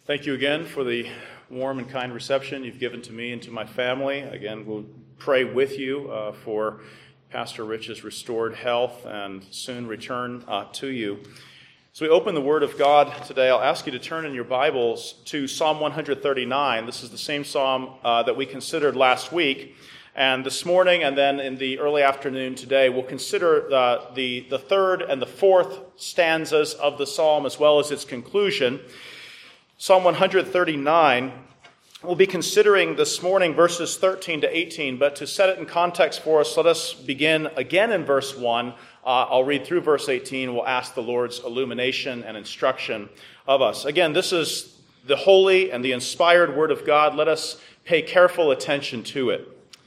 Thank you again for the warm and kind reception you've given to me and to my family. Again, we'll pray with you for Pastor Rich's restored health and soon return to you. As we open the Word of God today, I'll ask you to turn in your Bibles to Psalm 139. This is the same psalm that we considered last week. And this morning and then in the early afternoon today, we'll consider the third and the fourth stanzas of the psalm as well as its conclusion. Psalm 139, we'll be considering this morning verses 13 to 18, but to set it in context for us, let us begin again in verse 1. I'll read through verse 18. We'll ask the Lord's illumination and instruction of us. Again, this is the holy and the inspired Word of God. Let us pay careful attention to it.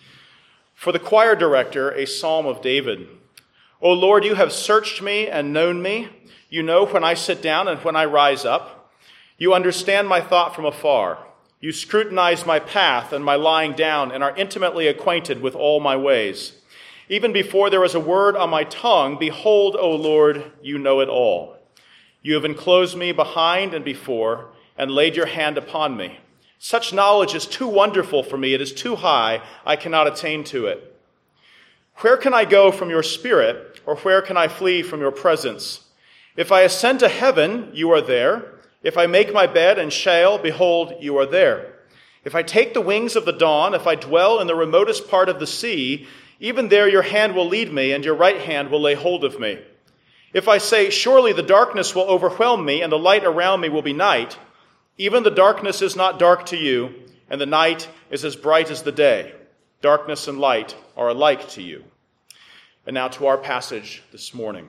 For the choir director, a psalm of David. O Lord, you have searched me and known me. You know when I sit down and when I rise up. You understand my thought from afar. You scrutinize my path and my lying down and are intimately acquainted with all my ways. Even before there is a word on my tongue, behold, O Lord, you know it all. You have enclosed me behind and before and laid your hand upon me. Such knowledge is too wonderful for me. It is too high. I cannot attain to it. Where can I go from your spirit, or where can I flee from your presence? If I ascend to heaven, you are there. If I make my bed in Sheol, behold, you are there. If I take the wings of the dawn, if I dwell in the remotest part of the sea, even there your hand will lead me, and your right hand will lay hold of me. If I say, surely the darkness will overwhelm me, and the light around me will be night, even the darkness is not dark to you, and the night is as bright as the day. Darkness and light are alike to you. And now to our passage this morning.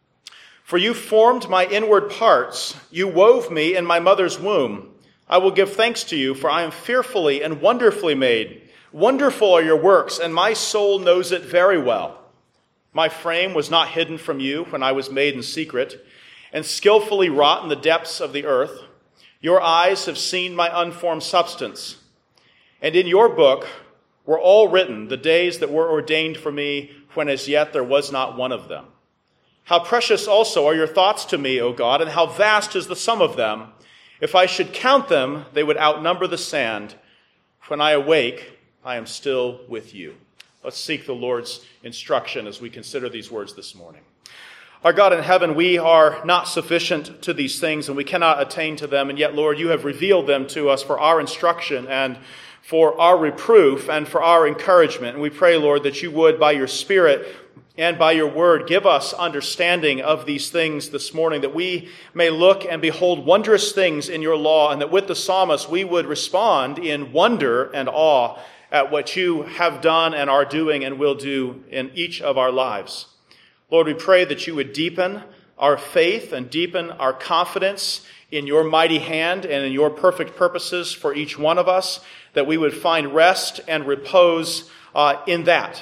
For you formed my inward parts. You wove me in my mother's womb. I will give thanks to you, for I am fearfully and wonderfully made. Wonderful are your works, and my soul knows it very well. My frame was not hidden from you when I was made in secret, and skillfully wrought in the depths of the earth. Your eyes have seen my unformed substance. And in your book were all written the days that were ordained for me, when as yet there was not one of them. How precious also are your thoughts to me, O God, and how vast is the sum of them. If I should count them, they would outnumber the sand. When I awake, I am still with you. Let's seek the Lord's instruction as we consider these words this morning. Our God in heaven, we are not sufficient to these things, and we cannot attain to them. And yet, Lord, you have revealed them to us for our instruction and for our reproof and for our encouragement. And we pray, Lord, that you would, by your Spirit and by your word, give us understanding of these things this morning, that we may look and behold wondrous things in your law, and that with the psalmist we would respond in wonder and awe at what you have done and are doing and will do in each of our lives. Lord, we pray that you would deepen our faith and deepen our confidence in your mighty hand and in your perfect purposes for each one of us, that we would find rest and repose in that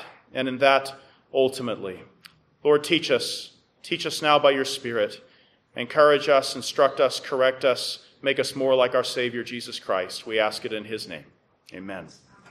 ultimately. Lord, teach us now by your Spirit. Encourage us, instruct us, correct us, make us more like our Savior, Jesus Christ. We ask it in his name. Amen.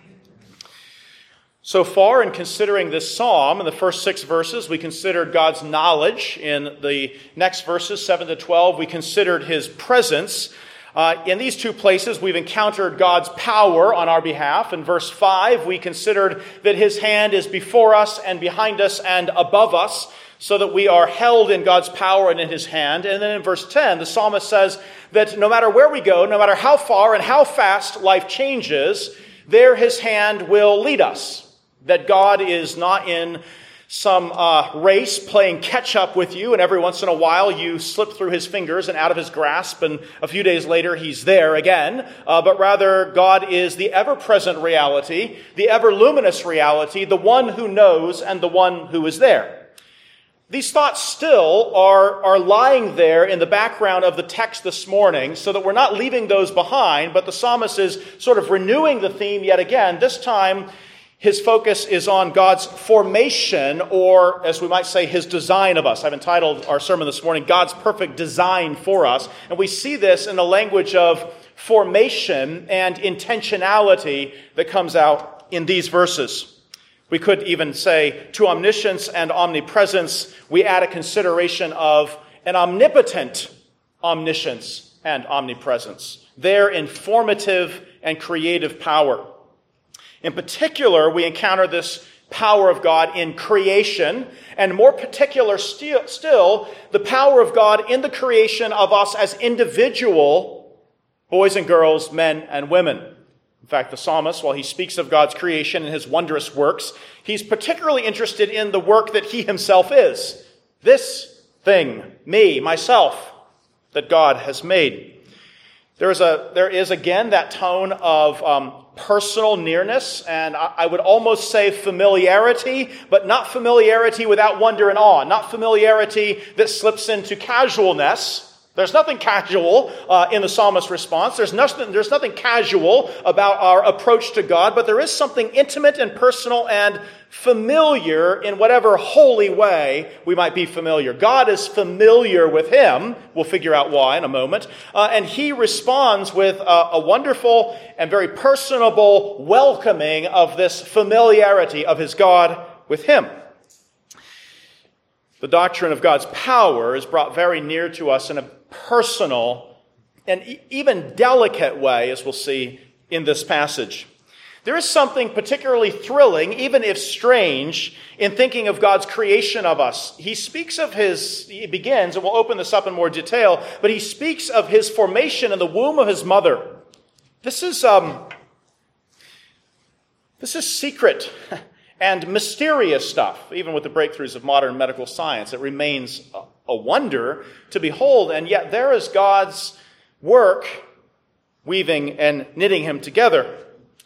So far, in considering this psalm, in the first 6 verses, we considered God's knowledge. In the next verses, 7 to 12, we considered his presence. In these two places, we've encountered God's power on our behalf. In verse 5, we considered that his hand is before us and behind us and above us, so that we are held in God's power and in his hand. And then in verse 10, the psalmist says that no matter where we go, no matter how far and how fast life changes, there his hand will lead us. That God is not in some race playing catch up with you, and every once in a while you slip through his fingers and out of his grasp, and a few days later he's there again. But rather, God is the ever-present reality, the ever-luminous reality, the one who knows and the one who is there. These thoughts still are lying there in the background of the text this morning, so that we're not leaving those behind, but the psalmist is sort of renewing the theme yet again. This time, his focus is on God's formation, or as we might say, his design of us. I've entitled our sermon this morning, God's Perfect Design for Us. And we see this in the language of formation and intentionality that comes out in these verses. We could even say to omniscience and omnipresence, we add a consideration of an omnipotent omniscience and omnipresence, their informative and creative power. In particular, we encounter this power of God in creation, and more particular still, the power of God in the creation of us as individual boys and girls, men and women. In fact, the psalmist, while he speaks of God's creation and his wondrous works, he's particularly interested in the work that he himself is. This thing, me, myself, that God has made. There is again that tone of personal nearness, and I would almost say familiarity, but not familiarity without wonder and awe, not familiarity that slips into casualness. There's nothing casual in the psalmist's response. There's nothing casual about our approach to God, but there is something intimate and personal and familiar in whatever holy way we might be familiar. God is familiar with him. We'll figure out why in a moment. And he responds with a wonderful and very personable welcoming of this familiarity of his God with him. The doctrine of God's power is brought very near to us in a personal and even delicate way, as we'll see in this passage. There is something particularly thrilling, even if strange, in thinking of God's creation of us. He begins, and we'll open this up in more detail, but he speaks of his formation in the womb of his mother. This is secret and mysterious stuff. Even with the breakthroughs of modern medical science, it remains a wonder to behold, and yet there is God's work weaving and knitting him together.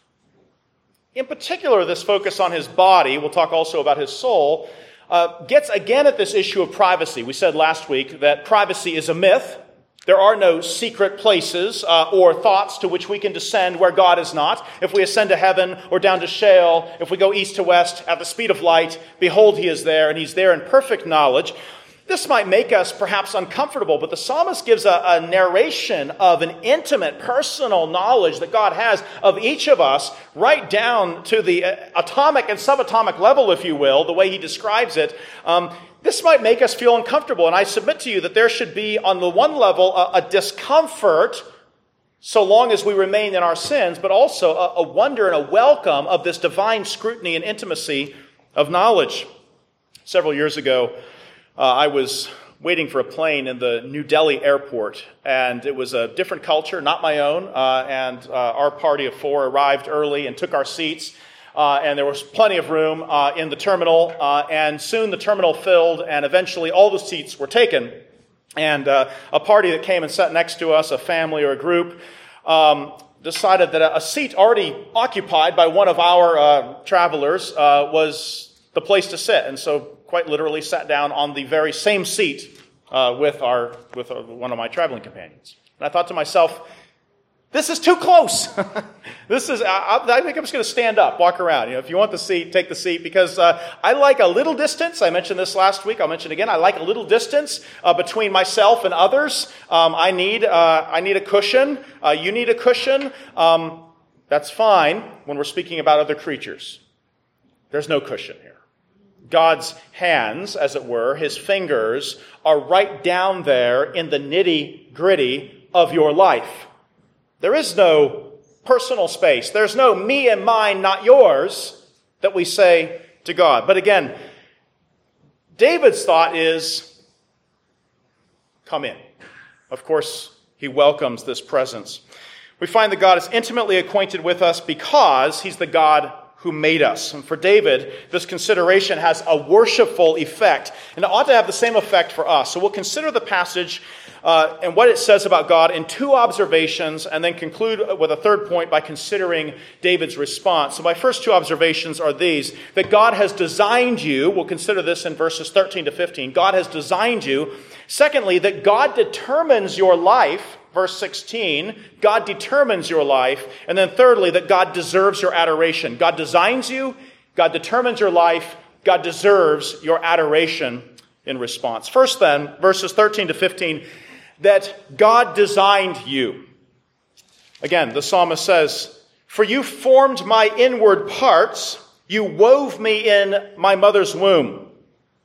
In particular, this focus on his body, we'll talk also about his soul, gets again at this issue of privacy. We said last week that privacy is a myth. There are no secret places or thoughts to which we can descend where God is not. If we ascend to heaven or down to Sheol, if we go east to west at the speed of light, behold, he is there, and he's there in perfect knowledge. This might make us perhaps uncomfortable, but the psalmist gives a narration of an intimate, personal knowledge that God has of each of us, right down to the atomic and subatomic level, if you will, the way he describes it. This might make us feel uncomfortable, and I submit to you that there should be, on the one level, a discomfort so long as we remain in our sins, but also a wonder and a welcome of this divine scrutiny and intimacy of knowledge. Several years ago, I was waiting for a plane in the New Delhi airport, and it was a different culture, not my own, and our party of four arrived early and took our seats, and there was plenty of room in the terminal, and soon the terminal filled, and eventually all the seats were taken, and a party that came and sat next to us, a family or a group, decided that a seat already occupied by one of our travelers was the place to sit, and so quite literally sat down on the very same seat with one of my traveling companions. And I thought to myself, this is too close. I think I'm just going to stand up, walk around. If you want the seat, take the seat, because I like a little distance. I mentioned this last week. I'll mention it again. I like a little distance between myself and others. I need a cushion. You need a cushion. That's fine when we're speaking about other creatures. There's no cushion here. God's hands, as it were, his fingers, are right down there in the nitty-gritty of your life. There is no personal space. There's no me and mine, not yours, that we say to God. But again, David's thought is, come in. Of course, he welcomes this presence. We find that God is intimately acquainted with us because he's the God who made us. And for David, this consideration has a worshipful effect, and it ought to have the same effect for us. So we'll consider the passage and what it says about God in two observations, and then conclude with a third point by considering David's response. So my first two observations are these: that God has designed you. We'll consider this in verses 13 to 15. God has designed you. Secondly, that God determines your life. Verse 16, God determines your life. And then thirdly, that God deserves your adoration. God designs you, God determines your life, God deserves your adoration in response. First then, verses 13 to 15, that God designed you. Again, the psalmist says, "For you formed my inward parts, you wove me in my mother's womb."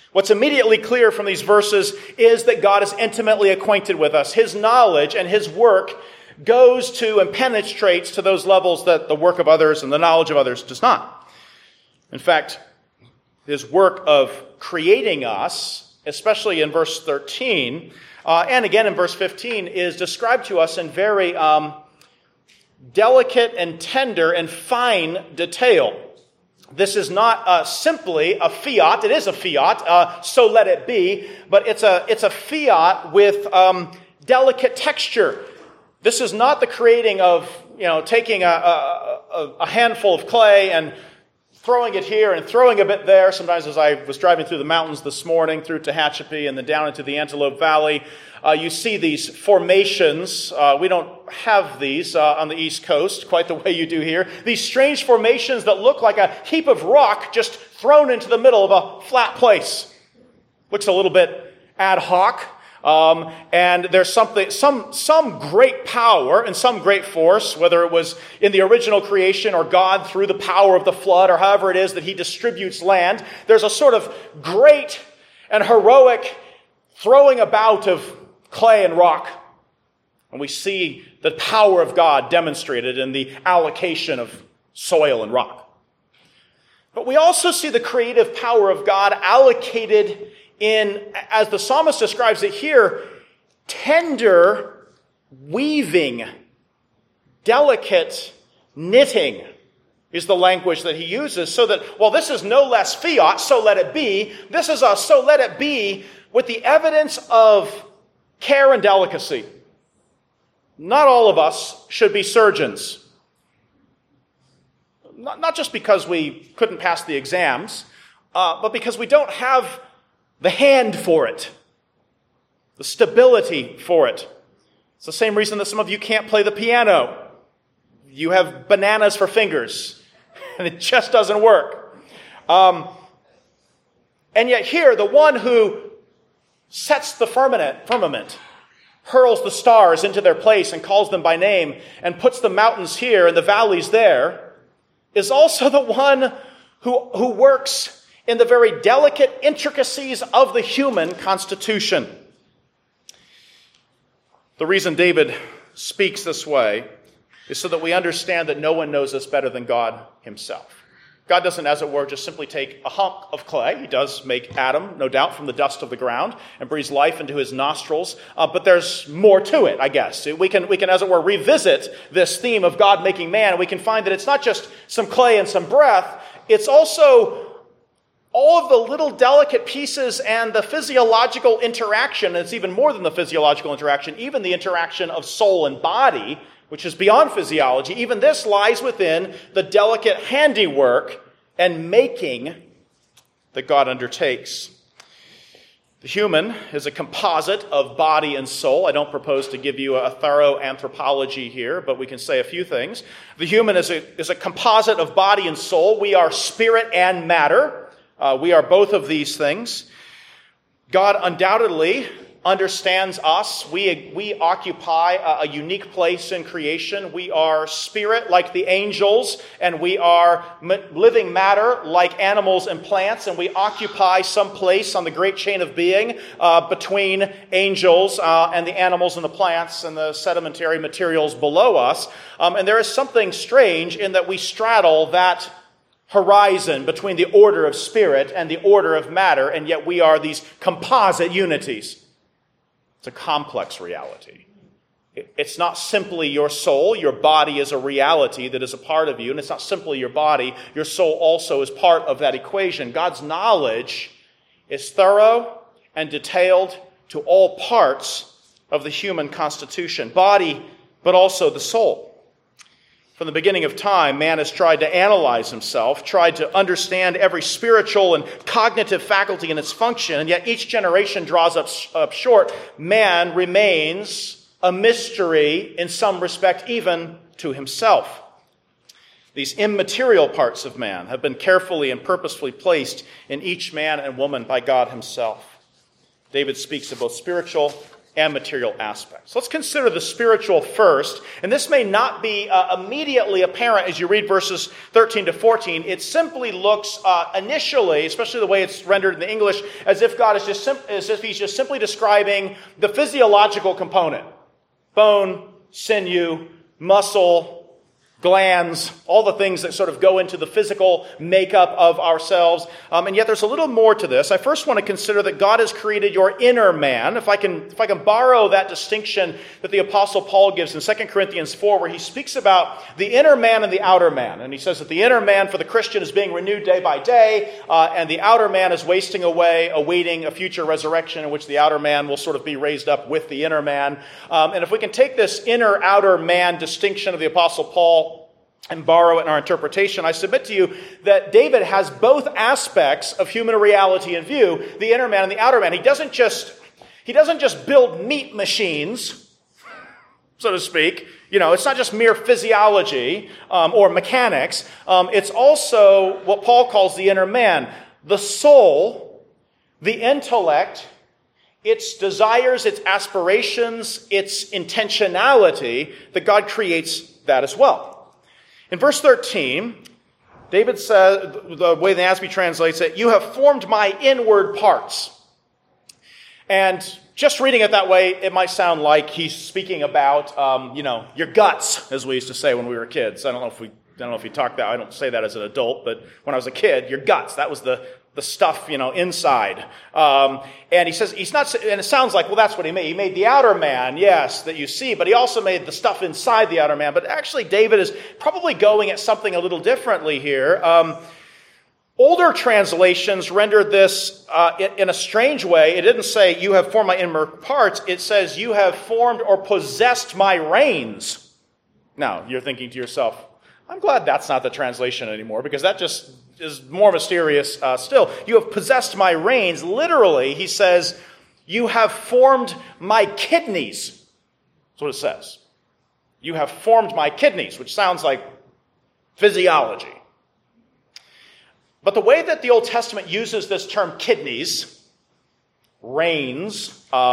What's immediately clear from these verses is that God is intimately acquainted with us. His knowledge and his work goes to and penetrates to those levels that the work of others and the knowledge of others does not. In fact, his work of creating us, especially in verse 13, and again in verse 15, is described to us in very delicate and tender and fine detail. This is not simply a fiat. It is a fiat, so let it be, but it's a fiat with delicate texture. This is not the creating of, taking a handful of clay and throwing it here and throwing a bit there. Sometimes as I was driving through the mountains this morning, through Tehachapi and then down into the Antelope Valley, you see these formations. We don't have these on the East Coast quite the way you do here. These strange formations that look like a heap of rock just thrown into the middle of a flat place. Looks a little bit ad hoc. And there's some great power and some great force, whether it was in the original creation or God through the power of the flood or however it is that he distributes land. There's a sort of great and heroic throwing about of clay and rock. And we see the power of God demonstrated in the allocation of soil and rock. But we also see the creative power of God allocated in, as the psalmist describes it here, tender weaving, delicate knitting is the language that he uses, so that, well, this is no less fiat, so let it be. This is a so let it be with the evidence of care and delicacy. Not all of us should be surgeons. Not just because we couldn't pass the exams, but because we don't have the hand for it, the stability for it. It's the same reason that some of you can't play the piano. You have bananas for fingers, and it just doesn't work. And yet here, the one who sets the firmament, hurls the stars into their place and calls them by name, and puts the mountains here and the valleys there, is also the one who works in the very delicate intricacies of the human constitution. The reason David speaks this way is so that we understand that no one knows us better than God himself. God doesn't, as it were, just simply take a hunk of clay. He does make Adam, no doubt, from the dust of the ground and breathes life into his nostrils. But there's more to it, I guess. We can, as it were, revisit this theme of God making man. And we can find that it's not just some clay and some breath. It's also all of the little delicate pieces and the physiological interaction. And it's even more than the physiological interaction, even the interaction of soul and body, which is beyond physiology. Even this lies within the delicate handiwork and making that God undertakes. The human is a composite of body and soul. I don't propose to give you a thorough anthropology here, but we can say a few things. The human is a composite of body and soul. We are spirit and matter. We are both of these things. God undoubtedly understands us. We occupy a unique place in creation. We are spirit like the angels, and we are living matter like animals and plants, and we occupy some place on the great chain of being between angels and the animals and the plants and the sedimentary materials below us. And there is something strange in that we straddle that horizon between the order of spirit and the order of matter, and yet we are these composite unities. It's a complex reality. It's not simply your soul. Your body is a reality that is a part of you, and it's not simply your body. Your soul also is part of that equation. God's knowledge is thorough and detailed to all parts of the human constitution, body, but also the soul. From the beginning of time, man has tried to analyze himself, tried to understand every spiritual and cognitive faculty and its function, and yet each generation draws up short. Man remains a mystery in some respect, even to himself. These immaterial parts of man have been carefully and purposefully placed in each man and woman by God himself. David speaks of both spiritual and material aspects. Let's consider the spiritual first, and this may not be immediately apparent as you read verses 13 to 14. It simply looks initially, especially the way it's rendered in the English, as if God is as if he's just simply describing the physiological component: bone, sinew, muscle, glands, all the things that sort of go into the physical makeup of ourselves. And yet there's a little more to this. I first want to consider that God has created your inner man. If I can borrow that distinction that the Apostle Paul gives in 2 Corinthians 4, where he speaks about the inner man and the outer man. And he says that the inner man for the Christian is being renewed day by day, and the outer man is wasting away, awaiting a future resurrection in which the outer man will sort of be raised up with the inner man. And if we can take this inner-outer man distinction of the Apostle Paul and borrow it in our interpretation, I submit to you that David has both aspects of human reality in view, the inner man and the outer man. He doesn't just build meat machines, so to speak. It's not just mere physiology or mechanics. It's also what Paul calls the inner man. The soul, the intellect, its desires, its aspirations, its intentionality, that God creates that as well. In verse 13, David says, the way the NASB translates it, "You have formed my inward parts." And just reading it that way, it might sound like he's speaking about, your guts, as we used to say when we were kids. I don't know if we talk that. I don't say that as an adult, but when I was a kid, your guts, that was the stuff, inside. And he says, he's not, and it sounds like, well, that's what he made. He made the outer man, yes, that you see, but he also made the stuff inside the outer man. But actually, David is probably going at something a little differently here. Older translations rendered this in a strange way. It didn't say, "You have formed my inward parts." It says, "You have formed or possessed my reins." Now, you're thinking to yourself, I'm glad that's not the translation anymore, because that just is more mysterious still. "You have possessed my reins." Literally, he says, "You have formed my kidneys." That's what it says. "You have formed my kidneys," which sounds like physiology. But the way that the Old Testament uses this term kidneys, reins,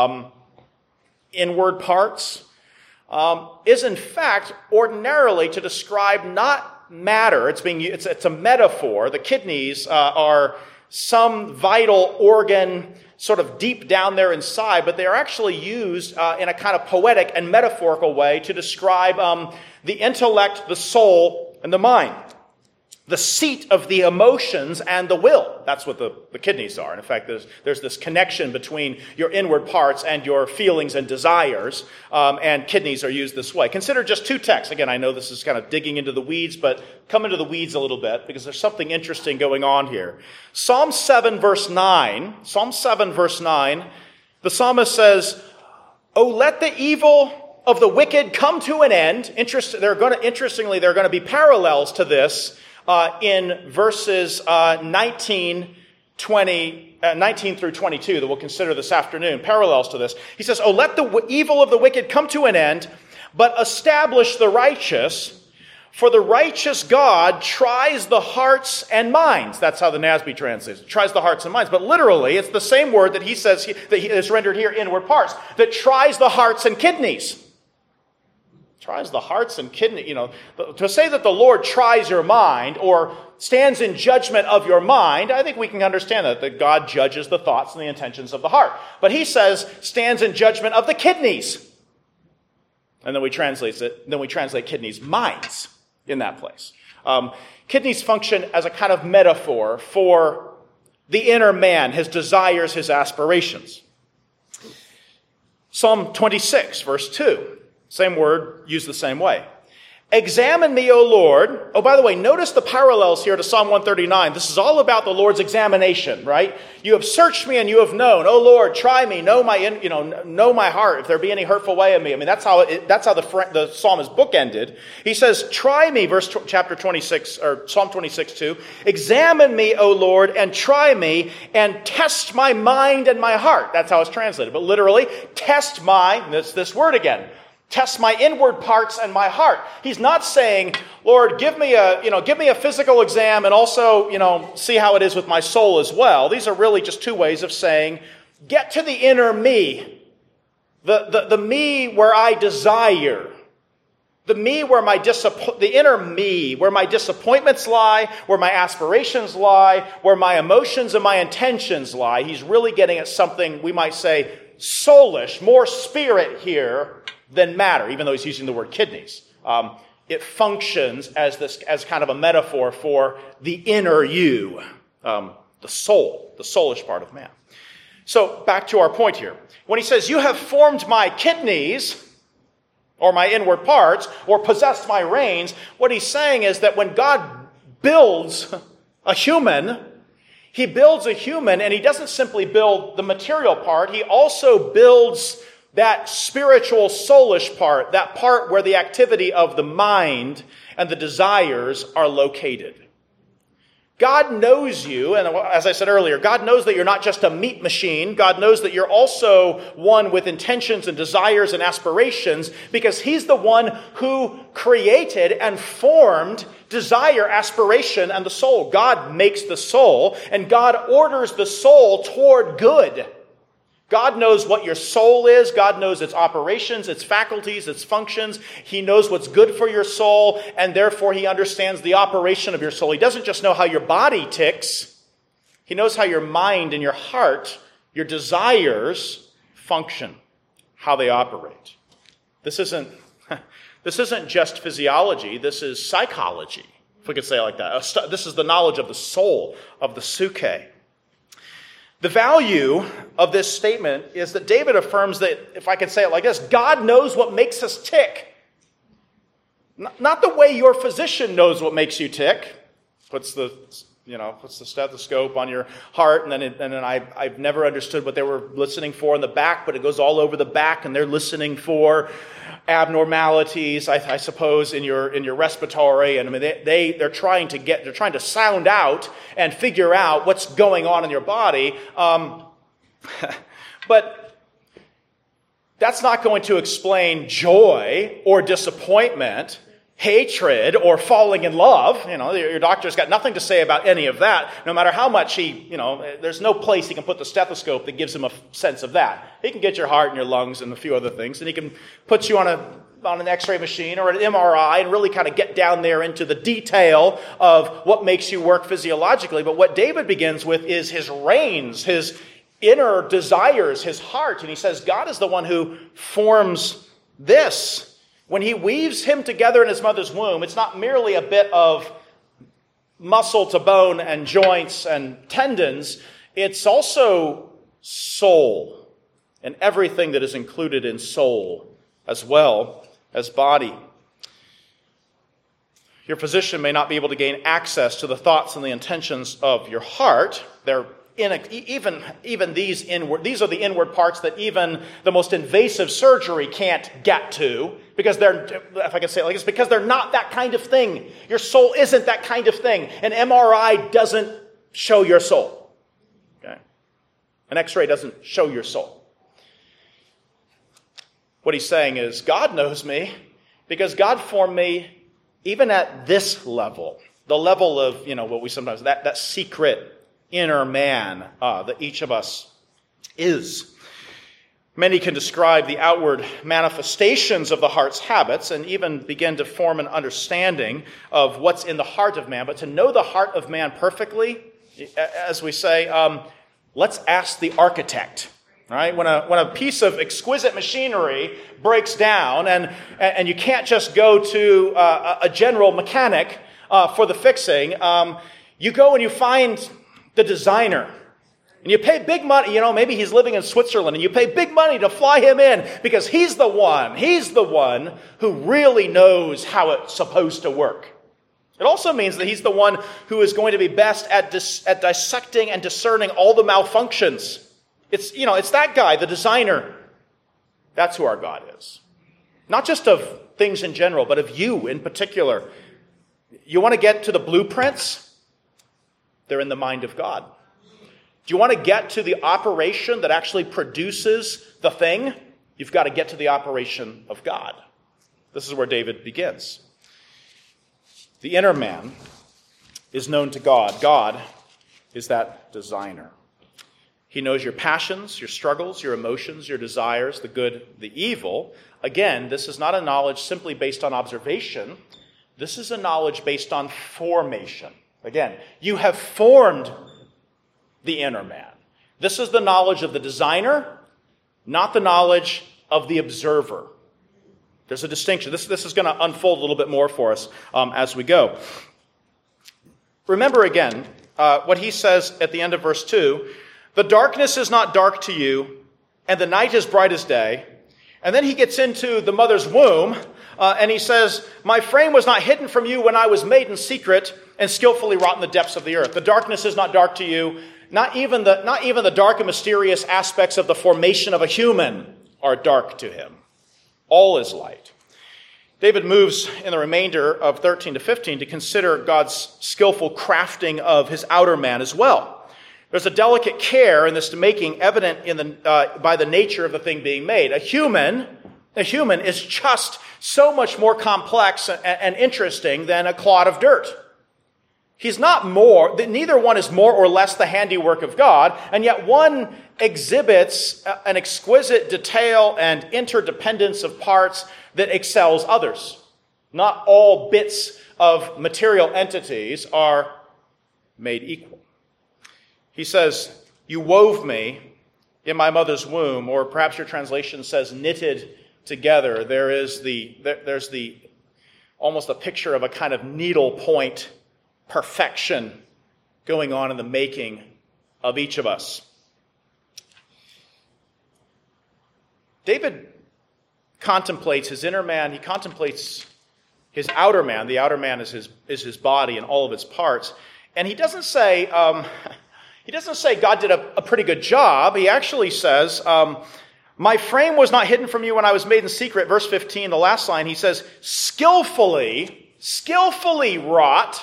inward parts, is in fact ordinarily to describe not matter. It's a metaphor. The kidneys are some vital organ sort of deep down there inside, but they are actually used in a kind of poetic and metaphorical way to describe the intellect, the soul, and the mind. The seat of the emotions and the will. That's what the kidneys are. And in fact, there's this connection between your inward parts and your feelings and desires, and kidneys are used this way. Consider just two texts. Again, I know this is kind of digging into the weeds, but come into the weeds a little bit, because there's something interesting going on here. Psalm 7, verse 9, the psalmist says, "Oh, let the evil of the wicked come to an end." Interestingly, there are going to be parallels to this in verses 19 through 22 that we'll consider this afternoon, parallels to this. He says, "Oh, let the evil of the wicked come to an end, but establish the righteous. For the righteous God tries the hearts and minds." That's how the NASB translates it. Tries the hearts and minds. But literally, it's the same word that he says that is rendered here, inward parts, that tries the hearts and kidneys. Tries the hearts and kidney. To say that the Lord tries your mind or stands in judgment of your mind, I think we can understand that God judges the thoughts and the intentions of the heart. But he says stands in judgment of the kidneys. And then we translate kidneys, minds, in that place. Kidneys function as a kind of metaphor for the inner man, his desires, his aspirations. Psalm 26, verse 2. Same word, used the same way. "Examine me, O Lord." Oh, by the way, notice the parallels here to Psalm 139. This is all about the Lord's examination, right? "You have searched me and you have known. O Lord, try me, know my heart, if there be any hurtful way in me." I mean, that's how the psalm is bookended. He says, "Try me," chapter 26 or Psalm 26:2. "Examine me, O Lord, and try me, and test my mind and my heart." That's how it's translated. But literally, test this word again. Test my inward parts and my heart. He's not saying, "Lord, give me a physical exam and also, see how it is with my soul as well." These are really just two ways of saying, get to the inner me. The me where I desire. The me where the inner me, where my disappointments lie, where my aspirations lie, where my emotions and my intentions lie. He's really getting at something, we might say, soulish, more spirit here than matter, even though he's using the word kidneys. It functions as kind of a metaphor for the inner you, the soul, the soulish part of man. So back to our point here. When he says, you have formed my kidneys, or my inward parts, or possessed my reins, what he's saying is that when God builds a human, he builds a human, and he doesn't simply build the material part, he also builds that spiritual, soulish part, that part where the activity of the mind and the desires are located. God knows you, and as I said earlier, God knows that you're not just a meat machine. God knows that you're also one with intentions and desires and aspirations, because he's the one who created and formed desire, aspiration, and the soul. God makes the soul, and God orders the soul toward good. God knows what your soul is. God knows its operations, its faculties, its functions. He knows what's good for your soul, and therefore he understands the operation of your soul. He doesn't just know how your body ticks. He knows how your mind and your heart, your desires function, how they operate. This isn't just physiology. This is psychology, if we could say it like that. This is the knowledge of the soul, of the psyche. The value of this statement is that David affirms that, if I could say it like this, God knows what makes us tick. Not the way your physician knows what makes you tick. Puts the stethoscope on your heart, and then I've never understood what they were listening for in the back, but it goes all over the back, and they're listening for abnormalities, I suppose, in your respiratory, and I mean they're trying to sound out and figure out what's going on in your body, but that's not going to explain joy or disappointment, hatred, or falling in love. Your doctor's got nothing to say about any of that. No matter how much there's no place he can put the stethoscope that gives him a sense of that. He can get your heart and your lungs and a few other things, and he can put you on an x-ray machine or an MRI and really kind of get down there into the detail of what makes you work physiologically. But what David begins with is his reins, his inner desires, his heart. And he says God is the one who forms this. When he weaves him together in his mother's womb, it's not merely a bit of muscle to bone and joints and tendons. It's also soul and everything that is included in soul as well as body. Your physician may not be able to gain access to the thoughts and the intentions of your heart. Even these are the inward parts that even the most invasive surgery can't get to, because if I can say it like this, because they're not that kind of thing. Your soul isn't that kind of thing. An MRI doesn't show your soul. Okay? An X-ray doesn't show your soul. What he's saying is, God knows me because God formed me even at this level, the level of what we sometimes that secret inner man that each of us is. Many can describe the outward manifestations of the heart's habits and even begin to form an understanding of what's in the heart of man. But to know the heart of man perfectly, as we say, let's ask the architect. Right? When a piece of exquisite machinery breaks down and you can't just go to a general mechanic for the fixing, you go and you find the designer. And you pay big money, maybe he's living in Switzerland, and you pay big money to fly him in because he's the one who really knows how it's supposed to work. It also means that he's the one who is going to be best at dissecting and discerning all the malfunctions. It's that guy, the designer. That's who our God is. Not just of things in general, but of you in particular. You want to get to the blueprints? They're in the mind of God. Do you want to get to the operation that actually produces the thing? You've got to get to the operation of God. This is where David begins. The inner man is known to God. God is that designer. He knows your passions, your struggles, your emotions, your desires, the good, the evil. Again, this is not a knowledge simply based on observation. This is a knowledge based on formation. Again, you have formed the inner man. This is the knowledge of the designer, not the knowledge of the observer. There's a distinction. This is going to unfold a little bit more for us as we go. Remember again what he says at the end of verse 2. The darkness is not dark to you, and the night is bright as day. And then he gets into the mother's womb, and he says, my frame was not hidden from you when I was made in secret and skillfully wrought in the depths of the earth. The darkness is not dark to you. Not even the dark and mysterious aspects of the formation of a human are dark to him. All is light. David moves in the remainder of 13 to 15 to consider God's skillful crafting of his outer man as well. There's a delicate care in this making evident by the nature of the thing being made. A human is just so much more complex and interesting than a clod of dirt. Neither one is more or less the handiwork of God, and yet one exhibits an exquisite detail and interdependence of parts that excels others. Not all bits of material entities are made equal. He says, you wove me in my mother's womb, or perhaps your translation says knitted together. There's almost a picture of a kind of needle point perfection going on in the making of each of us. David contemplates his inner man. He contemplates his outer man. The outer man is his body and all of its parts. And he doesn't say God did a pretty good job. He actually says, my frame was not hidden from you when I was made in secret. Verse 15, the last line, he says, skillfully wrought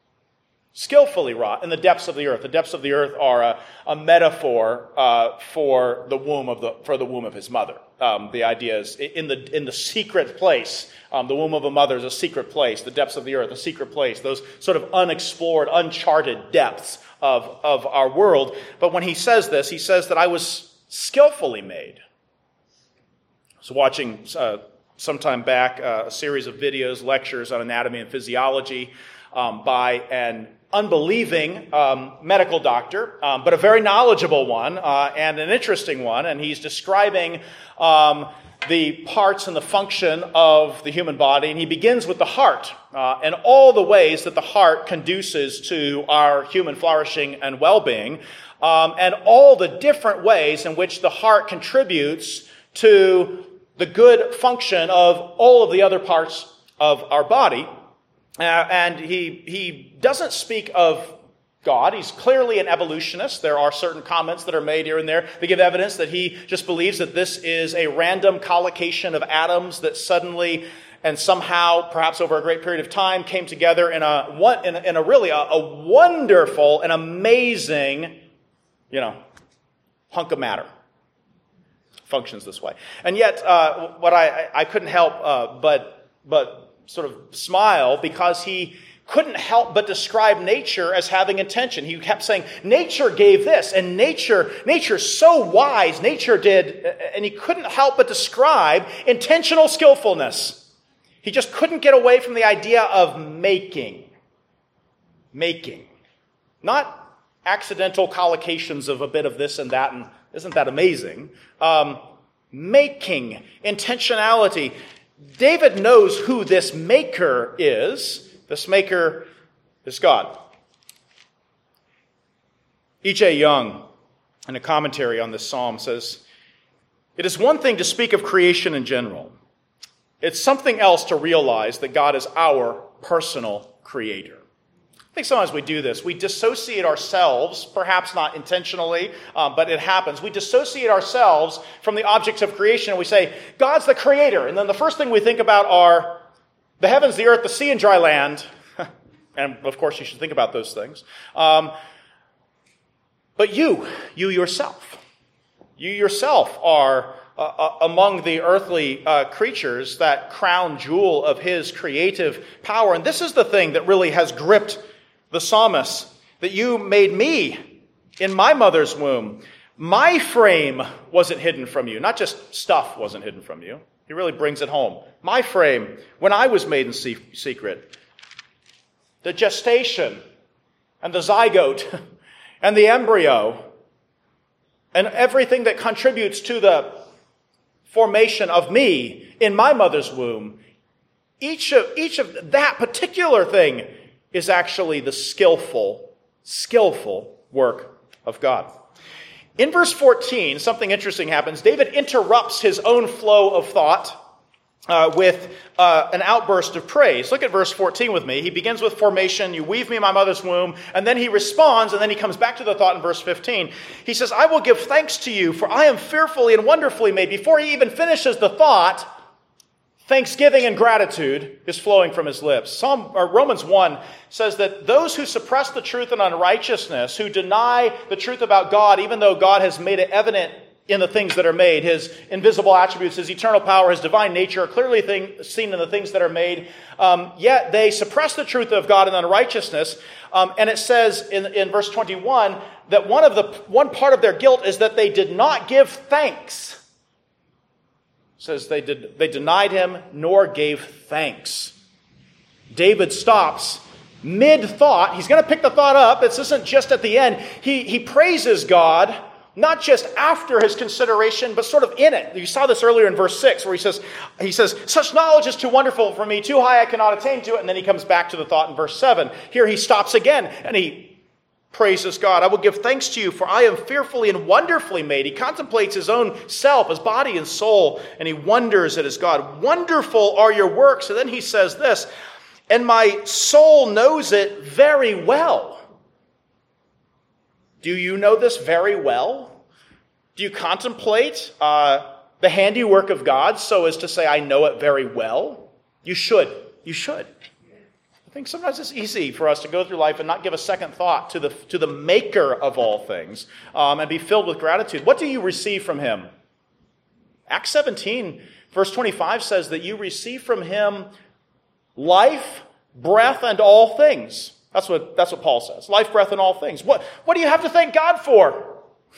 in the depths of the earth. The depths of the earth are a metaphor for the womb of his mother. The idea is in the secret place. The womb of a mother is a secret place. The depths of the earth, a secret place. Those sort of unexplored, uncharted depths of our world. But when he says this, he says that I was skillfully made. I was watching some time back a series of videos, lectures on anatomy and physiology by an unbelieving medical doctor, but a very knowledgeable one and an interesting one. And he's describing the parts and the function of the human body. And he begins with the heart and all the ways that the heart conduces to our human flourishing and well-being, and all the different ways in which the heart contributes to the good function of all of the other parts of our body. And he doesn't speak of God. He's clearly an evolutionist. There are certain comments that are made here and there that give evidence that he just believes that this is a random collocation of atoms that suddenly and somehow, perhaps over a great period of time, came together in a really wonderful and amazing, hunk of matter. Functions this way. And yet, what I couldn't help but sort of smile, because he couldn't help but describe nature as having intention. He kept saying, nature gave this, and nature's so wise, nature did, and he couldn't help but describe intentional skillfulness. He just couldn't get away from the idea of making. Not accidental collocations of a bit of this and that, and isn't that amazing? Making, intentionality. David knows who this maker is. This maker is God. E.J. Young, in a commentary on this psalm, says, it is one thing to speak of creation in general. It's something else to realize that God is our personal creator. I think sometimes we do this. We dissociate ourselves, perhaps not intentionally, but it happens. We dissociate ourselves from the objects of creation, and we say, God's the creator. And then the first thing we think about are the heavens, the earth, the sea, and dry land. And, of course, you should think about those things. But you yourself are among the earthly creatures, that crown jewel of his creative power. And this is the thing that really has gripped the psalmist, that you made me in my mother's womb. My frame wasn't hidden from you. Not just stuff wasn't hidden from you. He really brings it home. My frame, when I was made in secret, the gestation and the zygote and the embryo and everything that contributes to the formation of me in my mother's womb, each of that particular thing is actually the skillful work of God. In verse 14, something interesting happens. David interrupts his own flow of thought with an outburst of praise. Look at verse 14 with me. He begins with formation, you weave me in my mother's womb, and then he responds, and then he comes back to the thought in verse 15. He says, I will give thanks to you, for I am fearfully and wonderfully made. Before he even finishes the thought, thanksgiving and gratitude is flowing from his lips. Romans 1 says that those who suppress the truth in unrighteousness, who deny the truth about God, even though God has made it evident in the things that are made, his invisible attributes, his eternal power, his divine nature are clearly seen in the things that are made, yet they suppress the truth of God in unrighteousness. And it says in verse 21 that one part of their guilt is that they did not give thanks. Says they denied him nor gave thanks. David stops mid-thought. He's going to pick the thought up. This isn't just at the end. He praises God, not just after his consideration, but sort of in it. You saw this earlier in verse 6 where he says, such knowledge is too wonderful for me, too high I cannot attain to it. And then he comes back to the thought in verse 7. Here he stops again and he praises God. I will give thanks to you, for I am fearfully and wonderfully made. He contemplates his own self, his body and soul, and he wonders at his God. Wonderful are your works. And then he says this, and my soul knows it very well. Do you know this very well? Do you contemplate the handiwork of God so as to say, I know it very well? You should. You should. I think sometimes it's easy for us to go through life and not give a second thought to the maker of all things and be filled with gratitude. What do you receive from him? Acts 17, verse 25 says that you receive from him life, breath, and all things. That's what Paul says. Life, breath, and all things. What do you have to thank God for?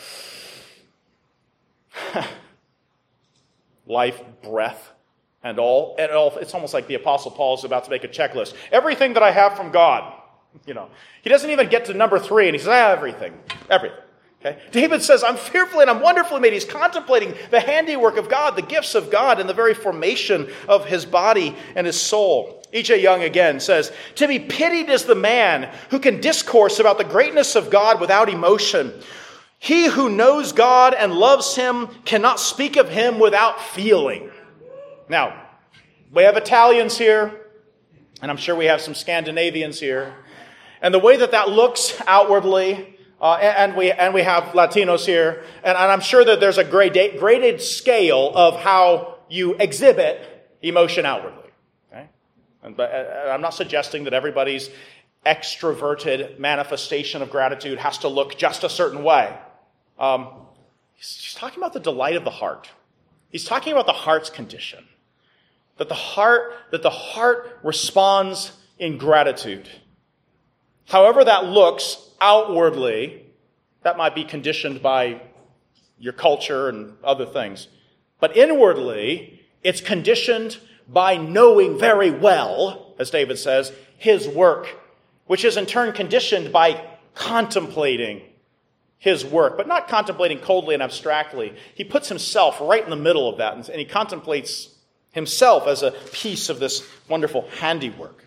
Life, breath, and all. It's almost like the Apostle Paul is about to make a checklist. Everything that I have from God. He doesn't even get to number 3, and he says, I have everything. Everything. Okay? David says, I'm fearfully and I'm wonderfully made. He's contemplating the handiwork of God, the gifts of God, and the very formation of his body and his soul. E.J. Young again says, to be pitied is the man who can discourse about the greatness of God without emotion. He who knows God and loves him cannot speak of him without feeling. Now, we have Italians here, and I'm sure we have some Scandinavians here. And the way that looks outwardly, and we have Latinos here, and I'm sure that there's a graded scale of how you exhibit emotion outwardly. Okay? But I'm not suggesting that everybody's extroverted manifestation of gratitude has to look just a certain way. He's talking about the delight of the heart. He's talking about the heart's condition. That the heart responds in gratitude. However that looks outwardly, that might be conditioned by your culture and other things. But inwardly, it's conditioned by knowing very well, as David says, his work, which is in turn conditioned by contemplating his work, but not contemplating coldly and abstractly. He puts himself right in the middle of that, and he contemplates himself as a piece of this wonderful handiwork.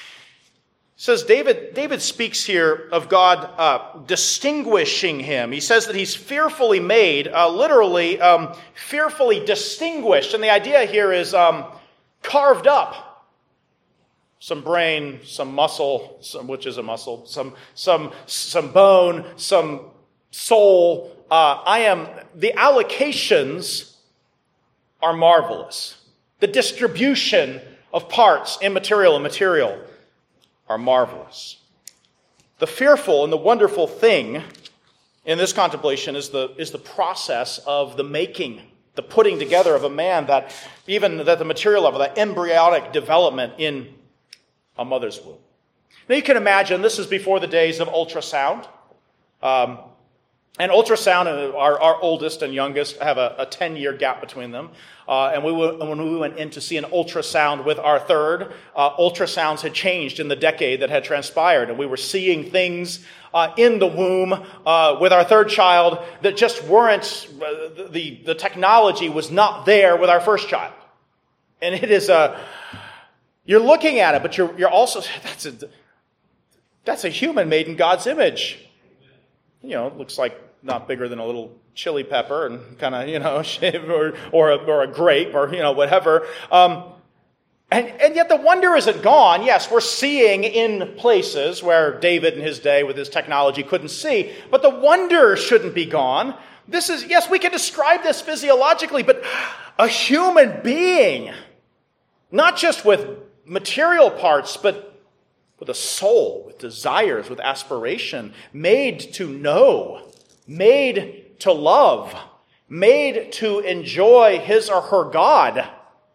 It says David speaks here of God distinguishing him. He says that he's fearfully made, literally fearfully distinguished. And the idea here is carved up. Some brain, some muscle, which is a muscle, some bone, some soul. The allocations are marvelous. The distribution of parts, immaterial and material, are marvelous. The fearful and the wonderful thing in this contemplation is the process of the making, the putting together of a man, that the material level, that embryonic development in a mother's womb. Now you can imagine this is before the days of ultrasound. And ultrasound, our oldest and youngest have a 10-year gap between them. And when we went in to see an ultrasound with our third, ultrasounds had changed in the decade that had transpired. And we were seeing things in the womb with our third child that just weren't, the technology was not there with our first child. And it is you're looking at it, but you're also, that's a human made in God's image. It looks like not bigger than a little chili pepper and kind of, or a grape or, whatever. And yet the wonder isn't gone. Yes, we're seeing in places where David in his day with his technology couldn't see, but the wonder shouldn't be gone. Yes, we can describe this physiologically, but a human being, not just with material parts, but with a soul, with desires, with aspiration, made to know, made to love, made to enjoy his or her God.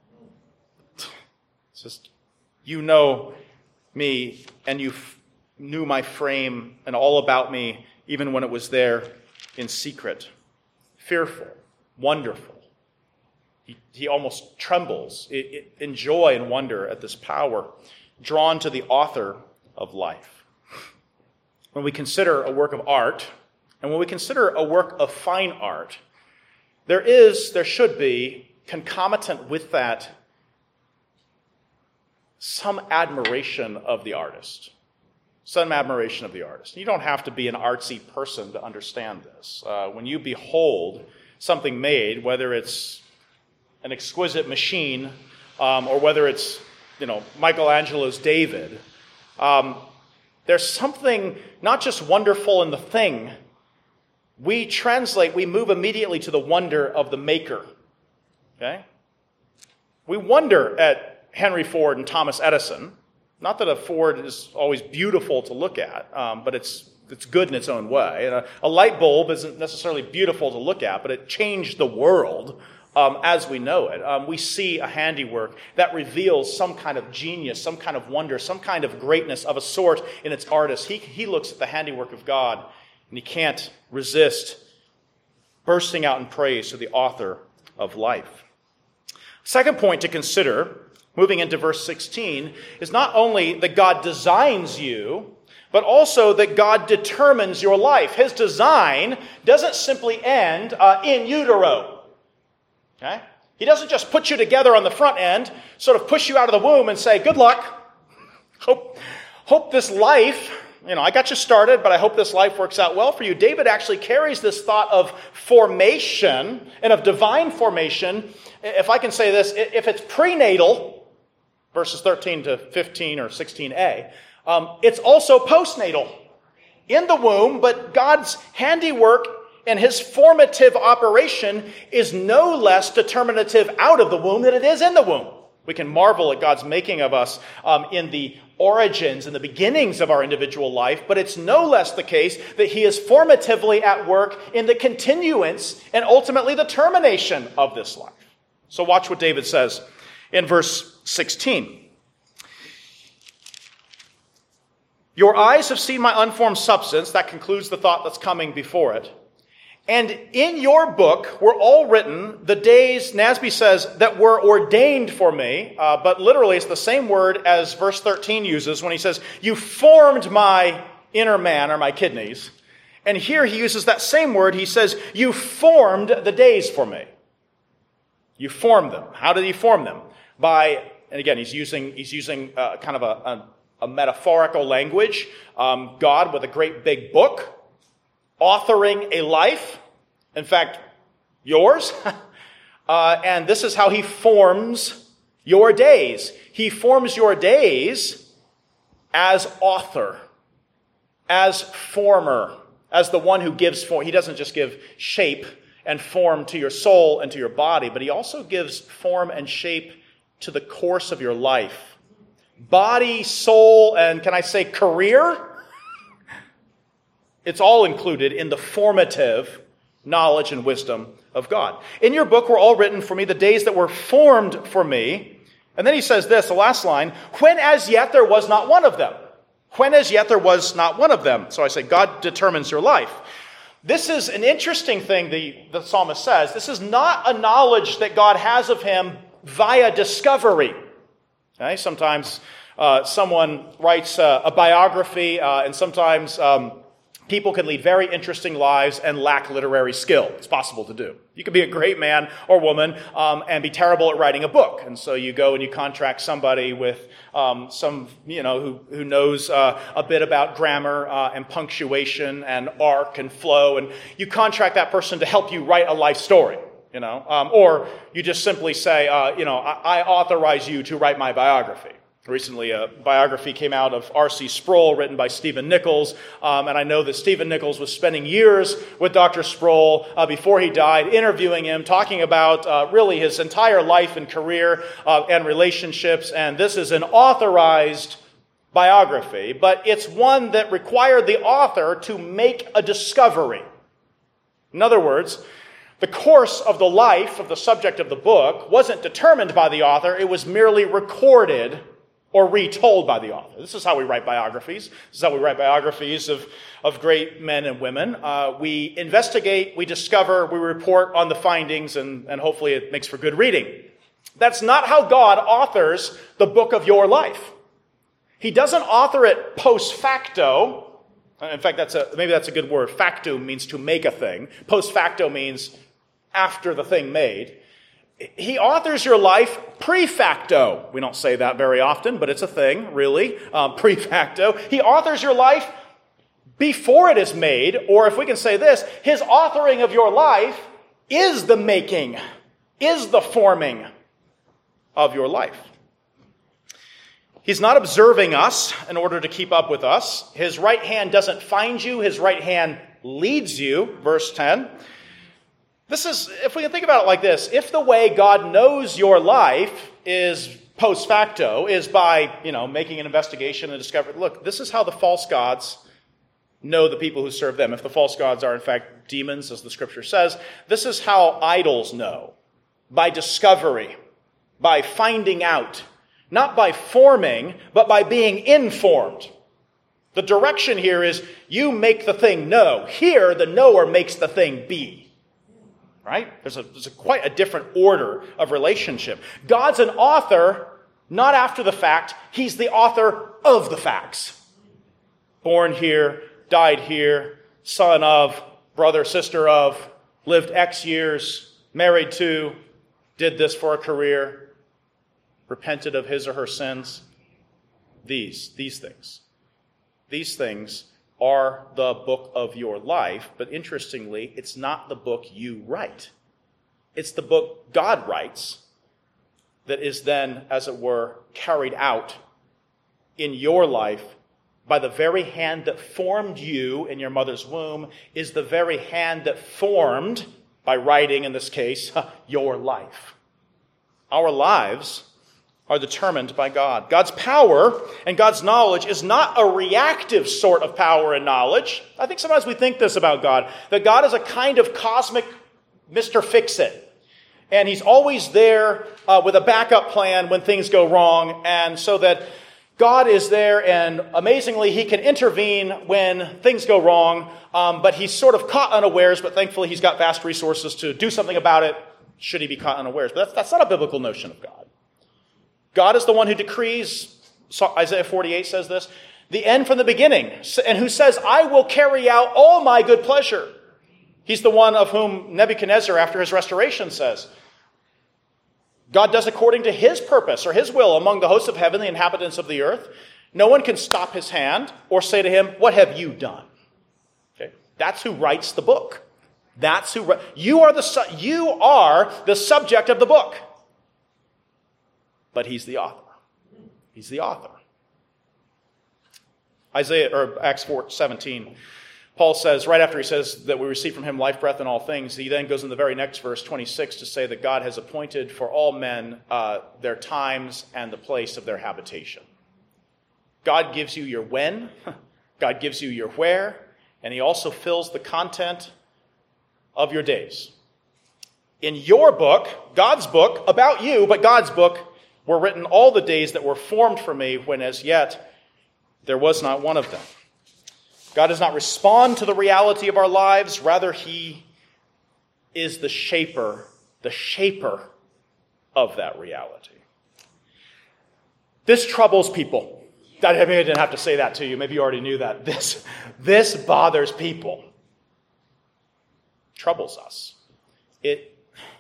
It's just, you know me, and you knew my frame and all about me, even when it was there in secret. Fearful, wonderful. He almost trembles in joy and wonder at this power, drawn to the author of life. When we consider a work of art, and when we consider a work of fine art, there should be, concomitant with that, some admiration of the artist. Some admiration of the artist. You don't have to be an artsy person to understand this. When you behold something made, whether it's an exquisite machine, or whether it's, Michelangelo's David, there's something not just wonderful in the thing. We move immediately to the wonder of the maker. Okay? We wonder at Henry Ford and Thomas Edison. Not that a Ford is always beautiful to look at, but it's good in its own way. And a light bulb isn't necessarily beautiful to look at, but it changed the world as we know it. We see a handiwork that reveals some kind of genius, some kind of wonder, some kind of greatness of a sort in its artist. He looks at the handiwork of God, and he can't resist bursting out in praise to the author of life. Second point to consider, moving into verse 16, is not only that God designs you, but also that God determines your life. His design doesn't simply end in utero. Okay? He doesn't just put you together on the front end, sort of push you out of the womb and say, good luck. Hope this life, I got you started, but I hope this life works out well for you. David actually carries this thought of formation and of divine formation. If I can say this, if it's prenatal, verses 13 to 15 or 16a, it's also postnatal in the womb, but God's handiwork and his formative operation is no less determinative out of the womb than it is in the womb. We can marvel at God's making of us in the origins and the beginnings of our individual life, but it's no less the case that he is formatively at work in the continuance and ultimately the termination of this life. So watch what David says in verse 16. Your eyes have seen my unformed substance. That concludes the thought that's coming before it. And in your book were all written the days, Nasby says, that were ordained for me. But literally it's the same word as verse 13 uses when he says, you formed my inner man, or my kidneys. And here he uses that same word. He says, you formed the days for me. You formed them. How did he form them? And again, he's using kind of a metaphorical language. God with a great big book, authoring a life, in fact, yours. And this is how he forms your days. He forms your days as author, as former, as the one who gives form. He doesn't just give shape and form to your soul and to your body, but he also gives form and shape to the course of your life. Body, soul, and can I say career? It's all included in the formative knowledge and wisdom of God. In your book were all written for me the days that were formed for me. And then he says this, the last line, when as yet there was not one of them. When as yet there was not one of them. So I say God determines your life. This is an interesting thing the psalmist says. This is not a knowledge that God has of him via discovery. Okay? Sometimes someone writes a biography, and sometimes people can lead very interesting lives and lack literary skill. It's possible to do. You can be a great man or woman and be terrible at writing a book. And so you go and you contract somebody with who knows a bit about grammar and punctuation and arc and flow. And you contract that person to help you write a life story. Or you just simply say, I authorize you to write my biography. Recently, a biography came out of R.C. Sproul, written by Stephen Nichols, and I know that Stephen Nichols was spending years with Dr. Sproul before he died, interviewing him, talking about really his entire life and career and relationships, and this is an authorized biography, but it's one that required the author to make a discovery. In other words, the course of the life of the subject of the book wasn't determined by the author, it was merely recorded or retold by the author. This is how we write biographies. This is how we write biographies of great men and women. We investigate, we discover, we report on the findings, and hopefully it makes for good reading. That's not how God authors the book of your life. He doesn't author it post facto. In fact, maybe that's a good word. Factum means to make a thing. Post facto means after the thing made. He authors your life pre-facto. We don't say that very often, but it's a thing, really, pre-facto. He authors your life before it is made, or if we can say this, his authoring of your life is the making, is the forming of your life. He's not observing us in order to keep up with us. His right hand doesn't find you, his right hand leads you, verse 10. This is, if we can think about it like this, if the way God knows your life is post facto, is by, making an investigation and discovering, look, this is how the false gods know the people who serve them. If the false gods are in fact demons, as the scripture says, this is how idols know. By discovery, by finding out, not by forming, but by being informed. The direction here is you make the thing know. Here, the knower makes the thing be. Right? There's quite a different order of relationship. God's an author, not after the fact. He's the author of the facts. Born here, died here, son of, brother, sister of, lived X years, married to, did this for a career, repented of his or her sins. These things. These things are the book of your life, but interestingly, it's not the book you write. It's the book God writes that is then, as it were, carried out in your life by the very hand that formed you in your mother's womb, is the very hand that formed, by writing in this case, your life. Our lives are determined by God. God's power and God's knowledge is not a reactive sort of power and knowledge. I think sometimes we think this about God, that God is a kind of cosmic Mr. Fix-It. And he's always there with a backup plan when things go wrong. And so that God is there, and amazingly, he can intervene when things go wrong. But he's sort of caught unawares, but thankfully he's got vast resources to do something about it should he be caught unawares. But that's not a biblical notion of God. God is the one who decrees, Isaiah 48 says this, the end from the beginning, and who says, I will carry out all my good pleasure. He's the one of whom Nebuchadnezzar, after his restoration, says, God does according to his purpose or his will among the hosts of heaven, the inhabitants of the earth. No one can stop his hand or say to him, what have you done? Okay. That's who writes the book. You are the subject of the book. But he's the author. He's the author. Acts 4:17, Paul says, right after he says that we receive from him life, breath, and all things, he then goes in the very next verse, 26, to say that God has appointed for all men their times and the place of their habitation. God gives you your when, God gives you your where, and he also fills the content of your days. In your book, God's book, about you, but God's book, were written all the days that were formed for me when as yet there was not one of them. God does not respond to the reality of our lives. Rather, he is the shaper of that reality. This troubles people. Maybe I didn't have to say that to you. Maybe you already knew that. This bothers people. Troubles us. It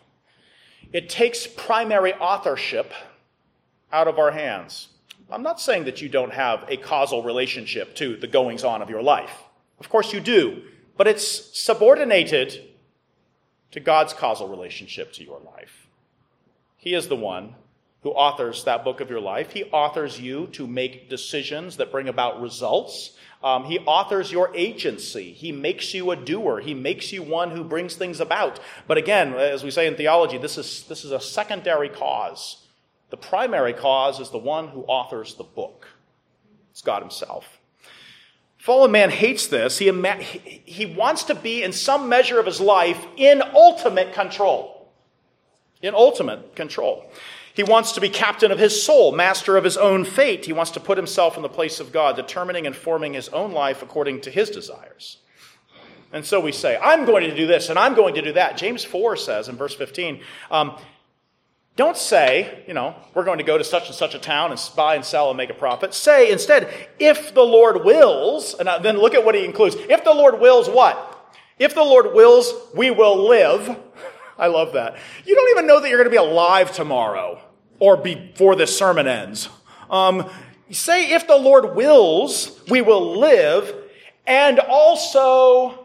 takes primary authorship out of our hands. I'm not saying that you don't have a causal relationship to the goings-on of your life. Of course you do. But it's subordinated to God's causal relationship to your life. He is the one who authors that book of your life. He authors you to make decisions that bring about results. He authors your agency. He makes you a doer. He makes you one who brings things about. But again, as we say in theology, this is a secondary cause. The primary cause is the one who authors the book. It's God himself. Fallen man hates this. He wants to be in some measure of his life in ultimate control. In ultimate control. He wants to be captain of his soul, master of his own fate. He wants to put himself in the place of God, determining and forming his own life according to his desires. And so we say, I'm going to do this and I'm going to do that. James 4 says in verse 15, don't say, we're going to go to such and such a town and buy and sell and make a profit. Say instead, if the Lord wills, and then look at what he includes. If the Lord wills what? If the Lord wills, we will live. I love that. You don't even know that you're going to be alive tomorrow or before this sermon ends. Say, if the Lord wills, we will live and also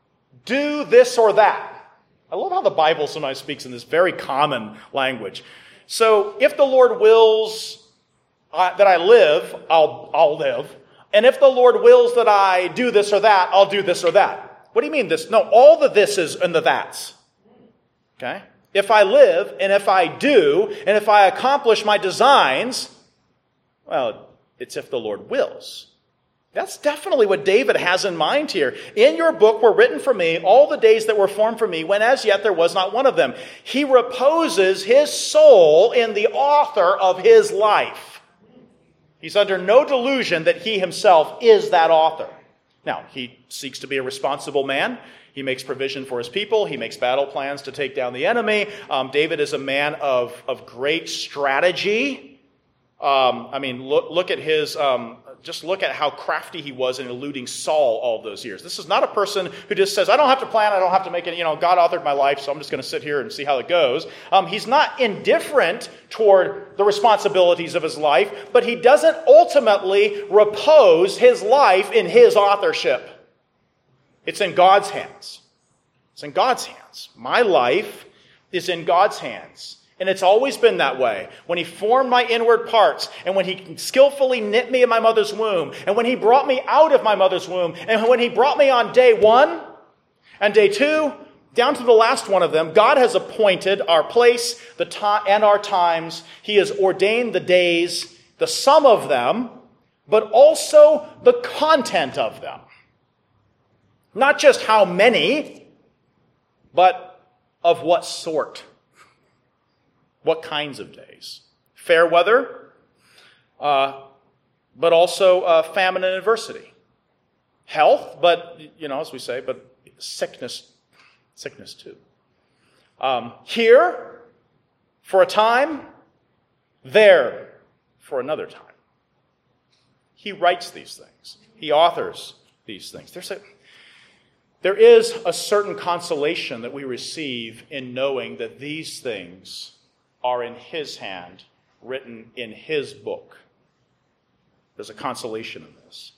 do this or that. I love how the Bible sometimes speaks in this very common language. So, if the Lord wills that I live, I'll live. And if the Lord wills that I do this or that, I'll do this or that. What do you mean this? No, all the thises and the that's. Okay? If I live, and if I do, and if I accomplish my designs, well, it's if the Lord wills. That's definitely what David has in mind here. In your book were written for me all the days that were formed for me, when as yet there was not one of them. He reposes his soul in the author of his life. He's under no delusion that he himself is that author. Now, he seeks to be a responsible man. He makes provision for his people. He makes battle plans to take down the enemy. David is a man of great strategy. Look at his... Just look at how crafty he was in eluding Saul all those years. This is not a person who just says, I don't have to plan, I don't have to make it, God authored my life, so I'm just going to sit here and see how it goes. He's not indifferent toward the responsibilities of his life, but he doesn't ultimately repose his life in his authorship. It's in God's hands. It's in God's hands. My life is in God's hands. And it's always been that way. When he formed my inward parts, and when he skillfully knit me in my mother's womb, and when he brought me out of my mother's womb, and when he brought me on day 1 and day 2, down to the last one of them, God has appointed our place, the time, and our times. He has ordained the days, the sum of them, but also the content of them. Not just how many, but of what sort. What kinds of days? Fair weather, but also famine and adversity. Health, but, as we say, but sickness too. Here for a time, there for another time. He writes these things. He authors these things. There is a certain consolation that we receive in knowing that these things are in his hand, written in his book. There's a consolation in this.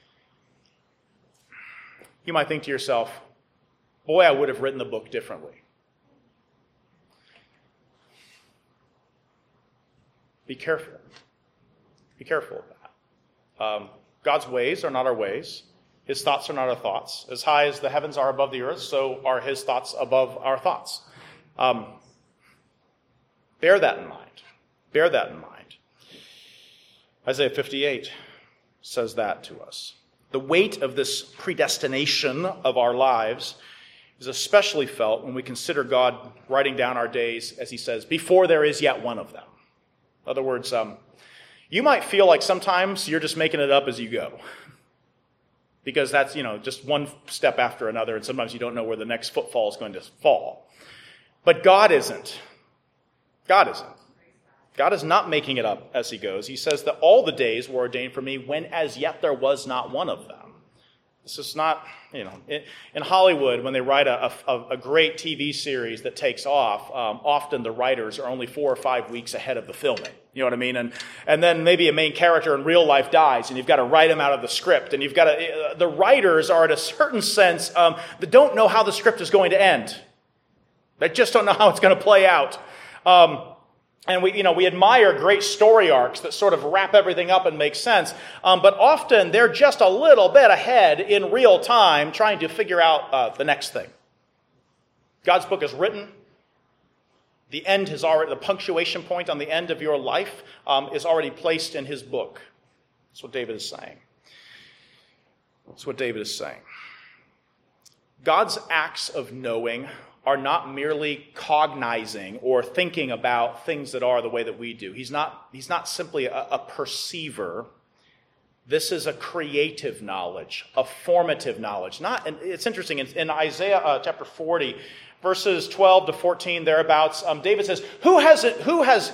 You might think to yourself, boy, I would have written the book differently. Be careful. Be careful of that. God's ways are not our ways. His thoughts are not our thoughts. As high as the heavens are above the earth, so are his thoughts above our thoughts. Bear that in mind. Bear that in mind. Isaiah 58 says that to us. The weight of this predestination of our lives is especially felt when we consider God writing down our days, as he says, before there is yet one of them. In other words, you might feel like sometimes you're just making it up as you go. because that's, just one step after another, and sometimes you don't know where the next footfall is going to fall. But God isn't. God isn't. God is not making it up as he goes. He says that all the days were ordained for me when as yet there was not one of them. This is not, in Hollywood, when they write a great TV series that takes off, often the writers are only 4 or 5 weeks ahead of the filming. You know what I mean? And then maybe a main character in real life dies, and you've got to write him out of the script. And the writers are, in a certain sense, that don't know how the script is going to end. They just don't know how it's going to play out. And we admire great story arcs that sort of wrap everything up and make sense. But often they're just a little bit ahead in real time trying to figure out the next thing. God's book is written. The punctuation point on the end of your life is already placed in his book. That's what David is saying. That's what David is saying. God's acts of knowing are not merely cognizing or thinking about things that are the way that we do. He's not simply a perceiver. This is a creative knowledge, a formative knowledge. And it's interesting, in Isaiah chapter 40, verses 12 to 14, thereabouts, David says, who has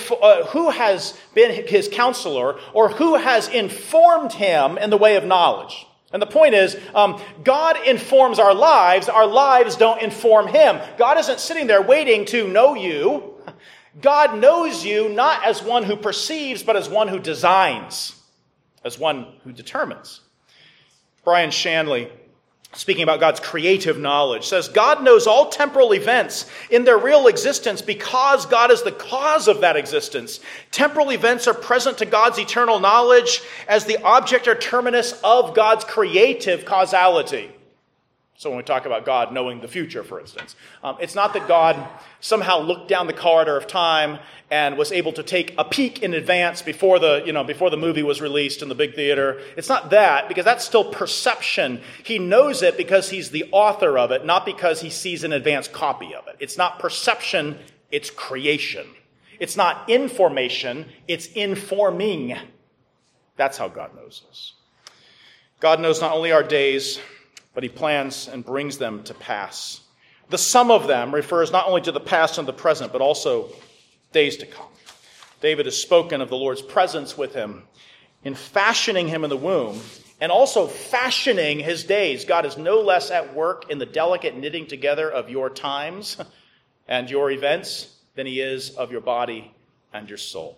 been his counselor, or who has informed him in the way of knowledge? And the point is, God informs our lives don't inform him. God isn't sitting there waiting to know you. God knows you not as one who perceives, but as one who designs, as one who determines. Brian Shanley, speaking about God's creative knowledge, says, God knows all temporal events in their real existence because God is the cause of that existence. Temporal events are present to God's eternal knowledge as the object or terminus of God's creative causality. So when we talk about God knowing the future, for instance, it's not that God somehow looked down the corridor of time and was able to take a peek in advance before the movie was released in the big theater. It's not that, because that's still perception. He knows it because he's the author of it, not because he sees an advanced copy of it. It's not perception, it's creation. It's not information, it's informing. That's how God knows us. God knows not only our days, but he plans and brings them to pass. The sum of them refers not only to the past and the present, but also days to come. David has spoken of the Lord's presence with him in fashioning him in the womb and also fashioning his days. God is no less at work in the delicate knitting together of your times and your events than he is of your body and your soul.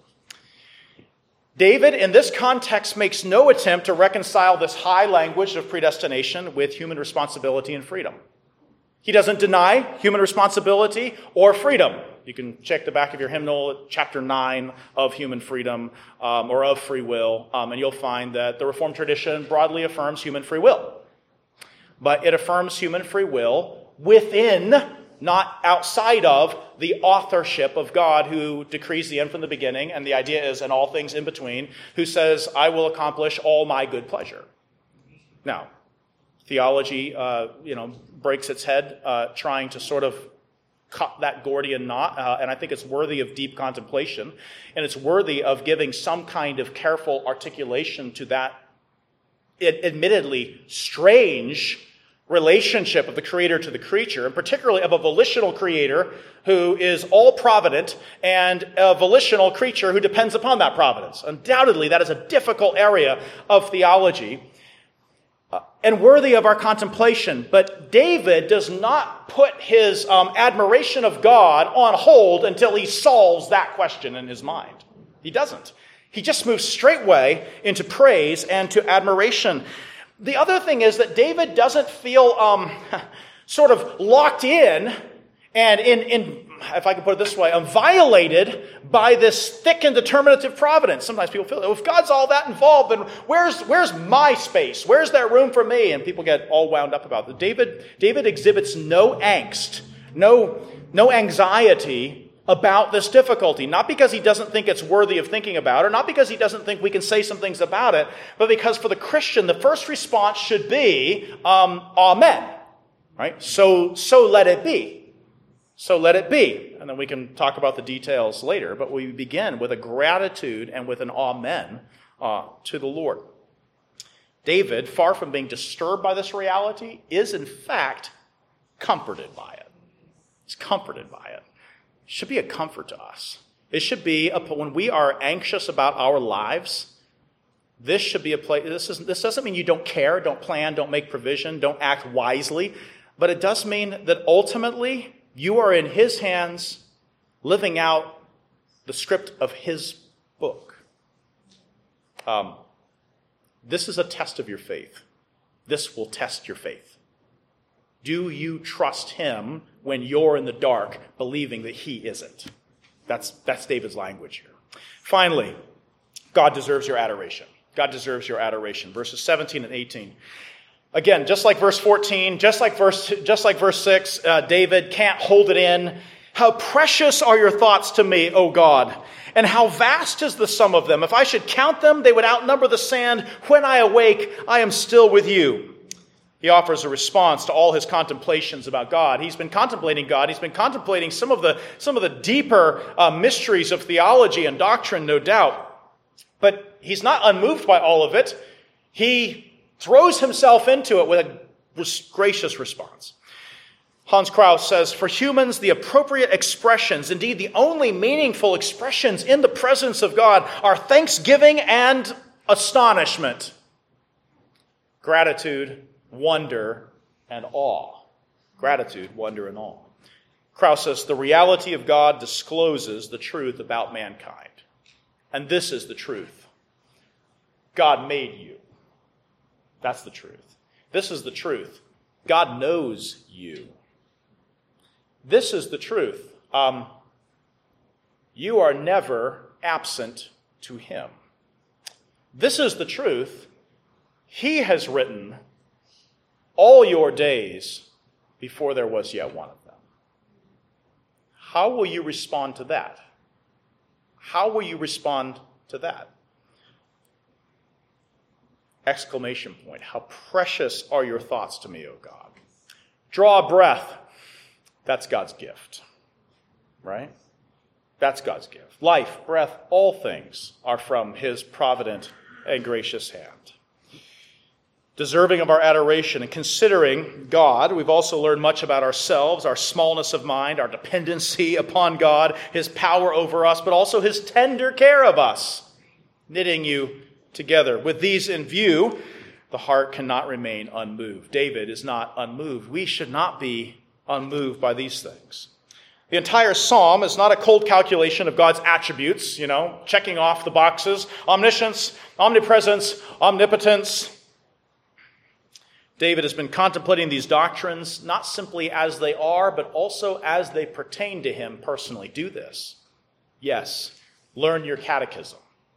David, in this context, makes no attempt to reconcile this high language of predestination with human responsibility and freedom. He doesn't deny human responsibility or freedom. You can check the back of your hymnal at chapter 9 of human freedom or of free will, and you'll find that the Reformed tradition broadly affirms human free will. But it affirms human free will within, not outside of, the authorship of God who decrees the end from the beginning, and the idea is, and all things in between, who says, I will accomplish all my good pleasure. Now, theology, breaks its head trying to sort of cut that Gordian knot, and I think it's worthy of deep contemplation, and it's worthy of giving some kind of careful articulation to that admittedly strange relationship of the creator to the creature, and particularly of a volitional creator who is all-provident and a volitional creature who depends upon that providence. Undoubtedly, that is a difficult area of theology and worthy of our contemplation. But David does not put his admiration of God on hold until he solves that question in his mind. He doesn't. He just moves straightway into praise and to admiration. The other thing is that David doesn't feel sort of locked in and if I can put it this way, violated by this thick and determinative providence. Sometimes people feel, if God's all that involved, then where's my space? Where's there room for me? And people get all wound up about it. David exhibits no angst, no anxiety about this difficulty. Not because he doesn't think it's worthy of thinking about, or not because he doesn't think we can say some things about it, but because for the Christian, the first response should be, Amen. Right? So let it be. So let it be. And then we can talk about the details later. But we begin with a gratitude and with an amen to the Lord. David, far from being disturbed by this reality, is in fact comforted by it. He's comforted by it. It should be a comfort to us. It should be, when we are anxious about our lives, this should be a place. This doesn't mean you don't care, don't plan, don't make provision, don't act wisely, but it does mean that ultimately you are in his hands, living out the script of his book. This is a test of your faith. This will test your faith. Do you trust him when you're in the dark, believing that he isn't? That's David's language here. Finally, God deserves your adoration. God deserves your adoration. Verses 17 and 18. Again, just like verse 14, just like verse 6, David can't hold it in. How precious are your thoughts to me, O God, and how vast is the sum of them. If I should count them, they would outnumber the sand. When I awake, I am still with you. He offers a response to all his contemplations about God. He's been contemplating God. He's been contemplating some of the deeper mysteries of theology and doctrine, no doubt. But he's not unmoved by all of it. He throws himself into it with a gracious response. Hans Krauss says, for humans, the appropriate expressions, indeed the only meaningful expressions in the presence of God, are thanksgiving and astonishment, gratitude, wonder, and awe. Gratitude, wonder, and awe. Krauss says, the reality of God discloses the truth about mankind. And this is the truth. God made you. That's the truth. This is the truth. God knows you. This is the truth. You are never absent to him. This is the truth. He has written all your days before there was yet one of them. How will you respond to that? How will you respond to that? Exclamation point. How precious are your thoughts to me, O God. Draw a breath. That's God's gift. Right? That's God's gift. Life, breath, all things are from his provident and gracious hand. Deserving of our adoration and considering God, we've also learned much about ourselves, our smallness of mind, our dependency upon God, his power over us, but also his tender care of us, knitting you together. With these in view, the heart cannot remain unmoved. David is not unmoved. We should not be unmoved by these things. The entire psalm is not a cold calculation of God's attributes, checking off the boxes, omniscience, omnipresence, omnipotence. David has been contemplating these doctrines not simply as they are, but also as they pertain to him personally. Do this. Yes, learn your catechism.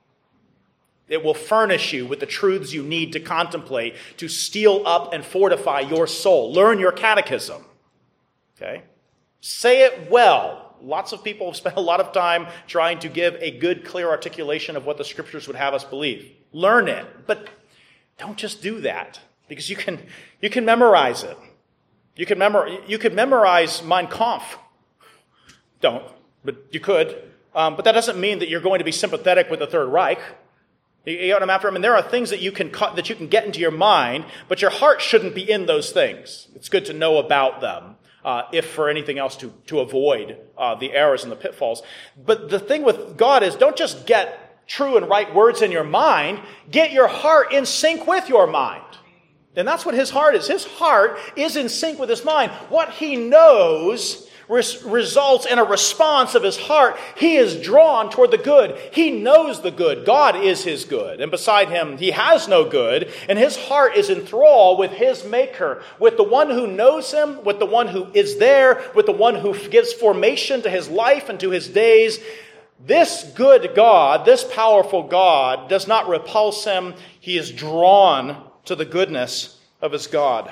It will furnish you with the truths you need to contemplate, to steel up and fortify your soul. Learn your catechism. Okay? Say it well. Lots of people have spent a lot of time trying to give a good, clear articulation of what the scriptures would have us believe. Learn it, but don't just do that. Because you can memorize it. You could memorize Mein Kampf. Don't, but you could. But that doesn't mean that you're going to be sympathetic with the Third Reich. You know what I'm after? I mean, there are things that you can get into your mind, but your heart shouldn't be in those things. It's good to know about them, if for anything else to avoid the errors and the pitfalls. But the thing with God is, don't just get true and right words in your mind. Get your heart in sync with your mind. And that's what his heart is. His heart is in sync with his mind. What he knows results in a response of his heart. He is drawn toward the good. He knows the good. God is his good. And beside him, he has no good. And his heart is enthralled with his maker, with the one who knows him, with the one who is there, with the one who gives formation to his life and to his days. This good God, this powerful God, does not repulse him. He is drawn to the goodness of his God.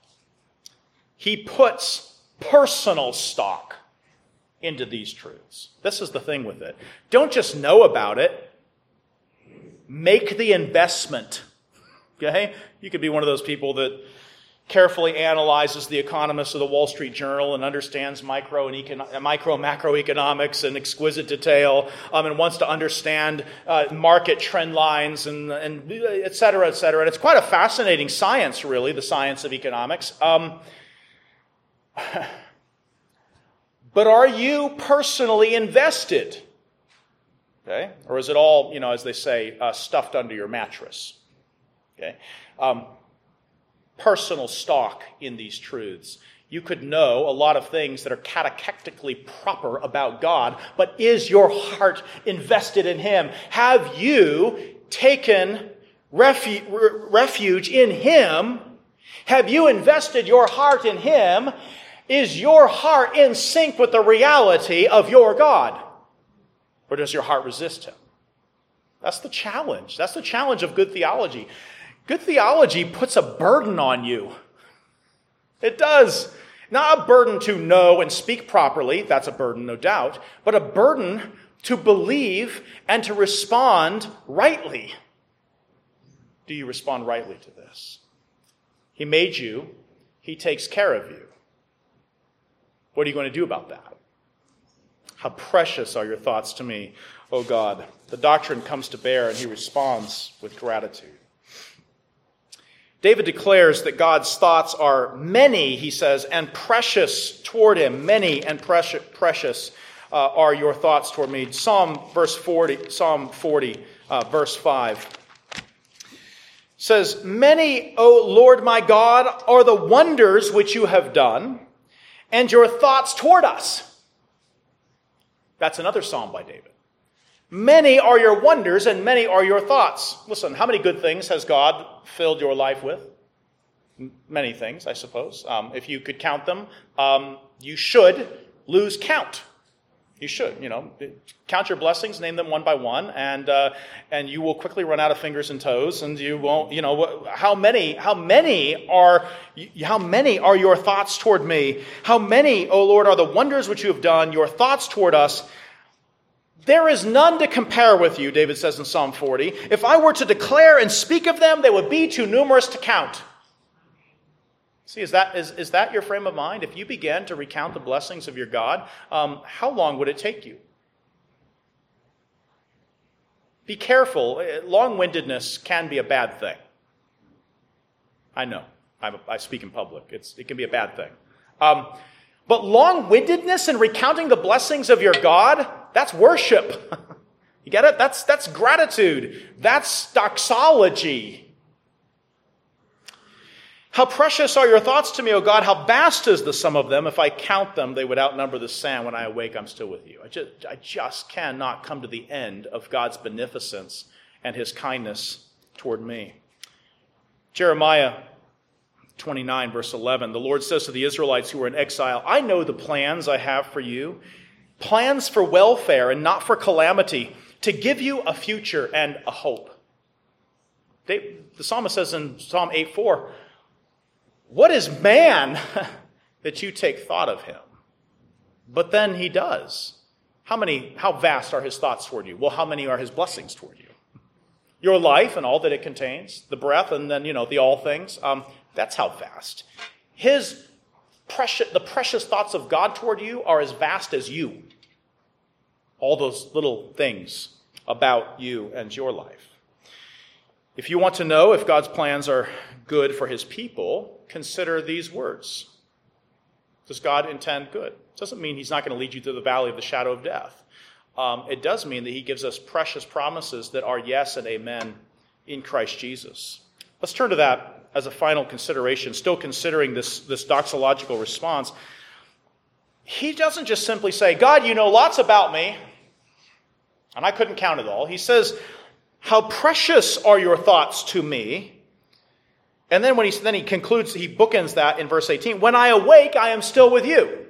He puts personal stock into these truths. This is the thing with it. Don't just know about it. Make the investment. Okay? You could be one of those people that carefully analyzes the economists of the Wall Street Journal and understands micro, macroeconomics in exquisite detail, and wants to understand market trend lines and et cetera, et cetera. And it's quite a fascinating science, really, the science of economics. But are you personally invested? Okay? Or is it all, as they say, stuffed under your mattress? Okay? Personal stock in these truths. You could know a lot of things that are catechectically proper about God, but is your heart invested in Him? Have you taken refuge in Him? Have you invested your heart in Him? Is your heart in sync with the reality of your God? Or does your heart resist Him? That's the challenge. That's the challenge of good theology. Good theology puts a burden on you. It does. Not a burden to know and speak properly. That's a burden, no doubt. But a burden to believe and to respond rightly. Do you respond rightly to this? He made you. He takes care of you. What are you going to do about that? How precious are your thoughts to me, O God. The doctrine comes to bear and he responds with gratitude. David declares that God's thoughts are many, he says, and precious toward him. Many and precious are your thoughts toward me. Psalm 40, verse 5 says, "Many, O Lord my God, are the wonders which you have done, and your thoughts toward us." That's another psalm by David. Many are your wonders and many are your thoughts. Listen, how many good things has God filled your life with? Many things, I suppose. If you could count them, you should lose count. You should, count your blessings, name them one by one, and you will quickly run out of fingers and toes, and you won't, how many are your thoughts toward me? How many, O Lord, are the wonders which you have done, your thoughts toward us? There is none to compare with you, David says in Psalm 40. If I were to declare and speak of them, they would be too numerous to count. See, is that your frame of mind? If you began to recount the blessings of your God, how long would it take you? Be careful. Long-windedness can be a bad thing. I know. I speak in public. It can be a bad thing. But long-windedness in recounting the blessings of your God, that's worship. You get it? That's gratitude. That's doxology. How precious are your thoughts to me, O God? How vast is the sum of them? If I count them, they would outnumber the sand. When I awake, I'm still with you. I just cannot come to the end of God's beneficence and his kindness toward me. Jeremiah 29, verse 11, the Lord says to the Israelites who were in exile, "I know the plans I have for you, plans for welfare and not for calamity, to give you a future and a hope." The psalmist says in Psalm 8:4, "What is man that you take thought of him?" But then he does. How vast are his thoughts toward you? Well, how many are his blessings toward you? Your life and all that it contains, the breath and then, the all things. That's how vast. The precious thoughts of God toward you are as vast as you. All those little things about you and your life. If you want to know if God's plans are good for his people, consider these words. Does God intend good? It doesn't mean he's not going to lead you through the valley of the shadow of death. It does mean that he gives us precious promises that are yes and amen in Christ Jesus. Let's turn to that as a final consideration, still considering this doxological response. He doesn't just simply say, "God, you know lots about me, and I couldn't count it all." He says, "How precious are your thoughts to me." And then he concludes, he bookends that in verse 18, "When I awake, I am still with you."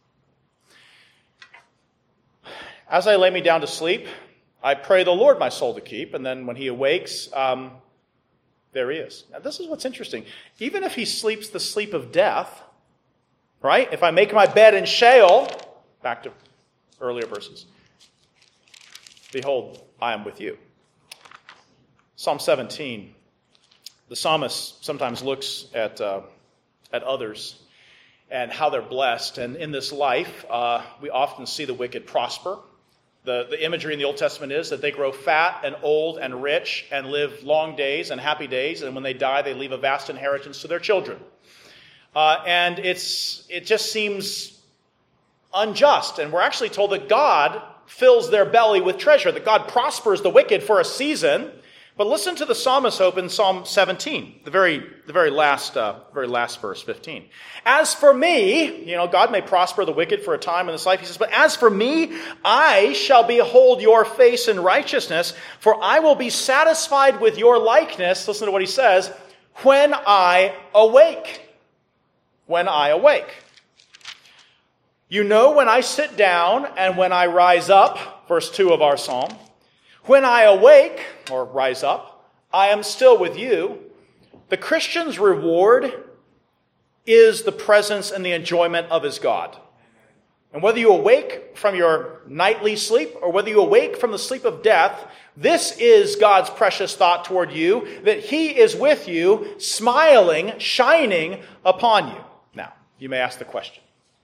As I lay me down to sleep, I pray the Lord my soul to keep. And then when he awakes, there he is. Now, this is what's interesting. Even if he sleeps the sleep of death, right? If I make my bed in Sheol, back to earlier verses, behold, I am with you. Psalm 17. The psalmist sometimes looks at at others and how they're blessed. And in this life, we often see the wicked prosper. The imagery in the Old Testament is that they grow fat and old and rich and live long days and happy days, and when they die, they leave a vast inheritance to their children. And it just seems unjust. And we're actually told that God fills their belly with treasure, that God prospers the wicked for a season. But listen to the psalmist's hope in Psalm 17, the very last verse, 15. As for me, God may prosper the wicked for a time in this life. He says, but as for me, I shall behold your face in righteousness, for I will be satisfied with your likeness. Listen to what he says, when I awake. When I awake. You know when I sit down and when I rise up, verse 2 of our psalm. When I awake, or rise up, I am still with you. The Christian's reward is the presence and the enjoyment of his God. And whether you awake from your nightly sleep or whether you awake from the sleep of death, this is God's precious thought toward you, that he is with you, smiling, shining upon you. Now, you may ask the question,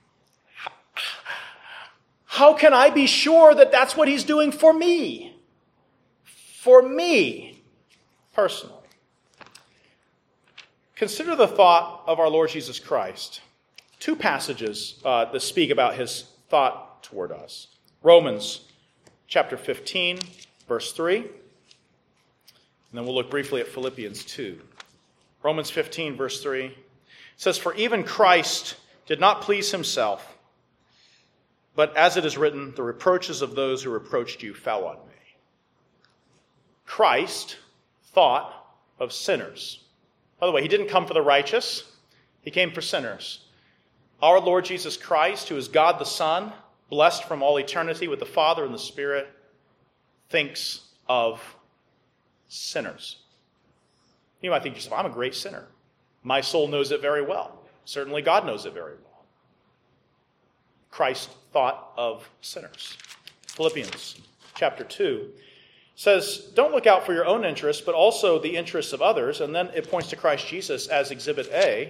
how can I be sure that that's what he's doing for me? For me, personally. Consider the thought of our Lord Jesus Christ. Two passages that speak about his thought toward us. Romans chapter 15, verse 3. And then we'll look briefly at Philippians 2. Romans 15, verse 3 says, for even Christ did not please himself, but as it is written, the reproaches of those who reproached you fell on me. Christ thought of sinners. By the way, he didn't come for the righteous. He came for sinners. Our Lord Jesus Christ, who is God the Son, blessed from all eternity with the Father and the Spirit, thinks of sinners. You might think to yourself, I'm a great sinner. My soul knows it very well. Certainly God knows it very well. Christ thought of sinners. Philippians chapter 2 says, don't look out for your own interests, but also the interests of others. And then it points to Christ Jesus as Exhibit A.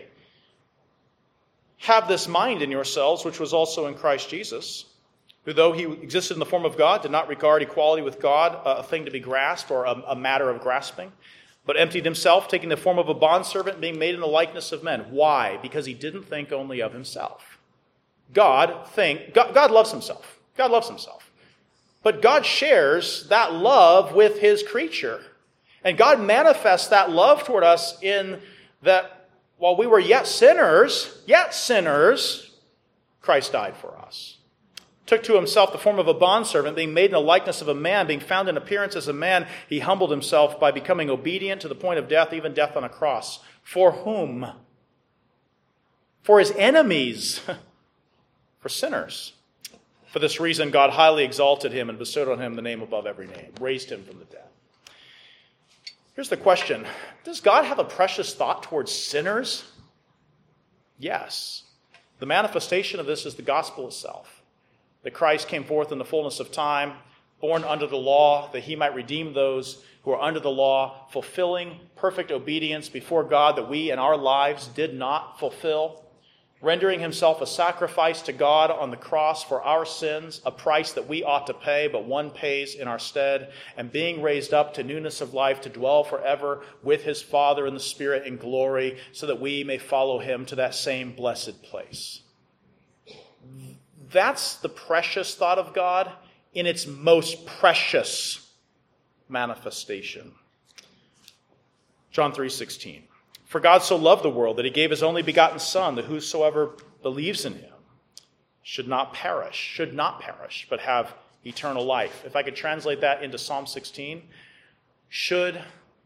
Have this mind in yourselves, which was also in Christ Jesus, who though he existed in the form of God, did not regard equality with God a thing to be grasped or a matter of grasping, but emptied himself, taking the form of a bondservant, being made in the likeness of men. Why? Because he didn't think only of himself. God loves himself. God loves himself. But God shares that love with his creature. And God manifests that love toward us in that while we were yet sinners, Christ died for us. Took to himself the form of a bondservant, being made in the likeness of a man, being found in appearance as a man, he humbled himself by becoming obedient to the point of death, even death on a cross. For whom? For his enemies. For sinners. For this reason, God highly exalted him and bestowed on him the name above every name, raised him from the dead. Here's the question. Does God have a precious thought towards sinners? Yes. The manifestation of this is the gospel itself. That Christ came forth in the fullness of time, born under the law, that he might redeem those who are under the law, fulfilling perfect obedience before God that we in our lives did not fulfill, rendering himself a sacrifice to God on the cross for our sins, a price that we ought to pay, but one pays in our stead, and being raised up to newness of life to dwell forever with his Father in the Spirit in glory, so that we may follow him to that same blessed place. That's the precious thought of God in its most precious manifestation. John 3:16. For God so loved the world that he gave his only begotten Son, that whosoever believes in him should not perish, but have eternal life. If I could translate that into Psalm 16, should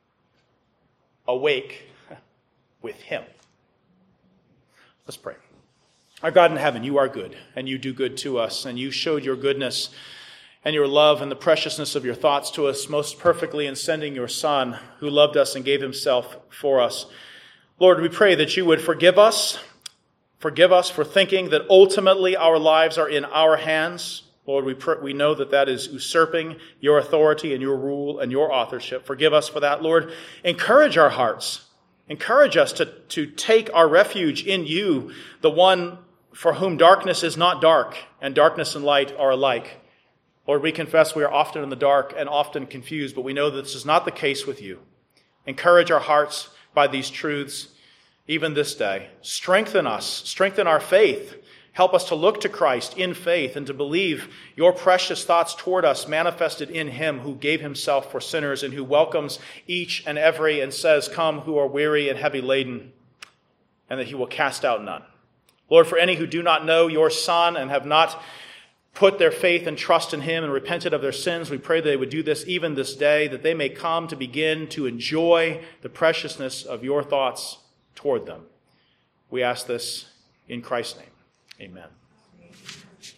awake with him. Let's pray. Our God in heaven, you are good, and you do good to us, and you showed your goodness and your love and the preciousness of your thoughts to us most perfectly in sending your Son, who loved us and gave himself for us. Lord, we pray that you would forgive us for thinking that ultimately our lives are in our hands. Lord, we know that that is usurping your authority and your rule and your authorship. Forgive us for that, Lord. Encourage our hearts Encourage us to take our refuge in you, the one for whom darkness is not dark, and darkness and light are alike. Lord, we confess we are often in the dark and often confused, but we know that this is not the case with you. Encourage our hearts by these truths, even this day. Strengthen us, strengthen our faith. Help us to look to Christ in faith and to believe your precious thoughts toward us manifested in him who gave himself for sinners and who welcomes each and every and says, "Come who are weary and heavy laden," and that he will cast out none. Lord, for any who do not know your Son and have not put their faith and trust in him and repented of their sins, we pray they would do this even this day, that they may come to begin to enjoy the preciousness of your thoughts toward them. We ask this in Christ's name. Amen.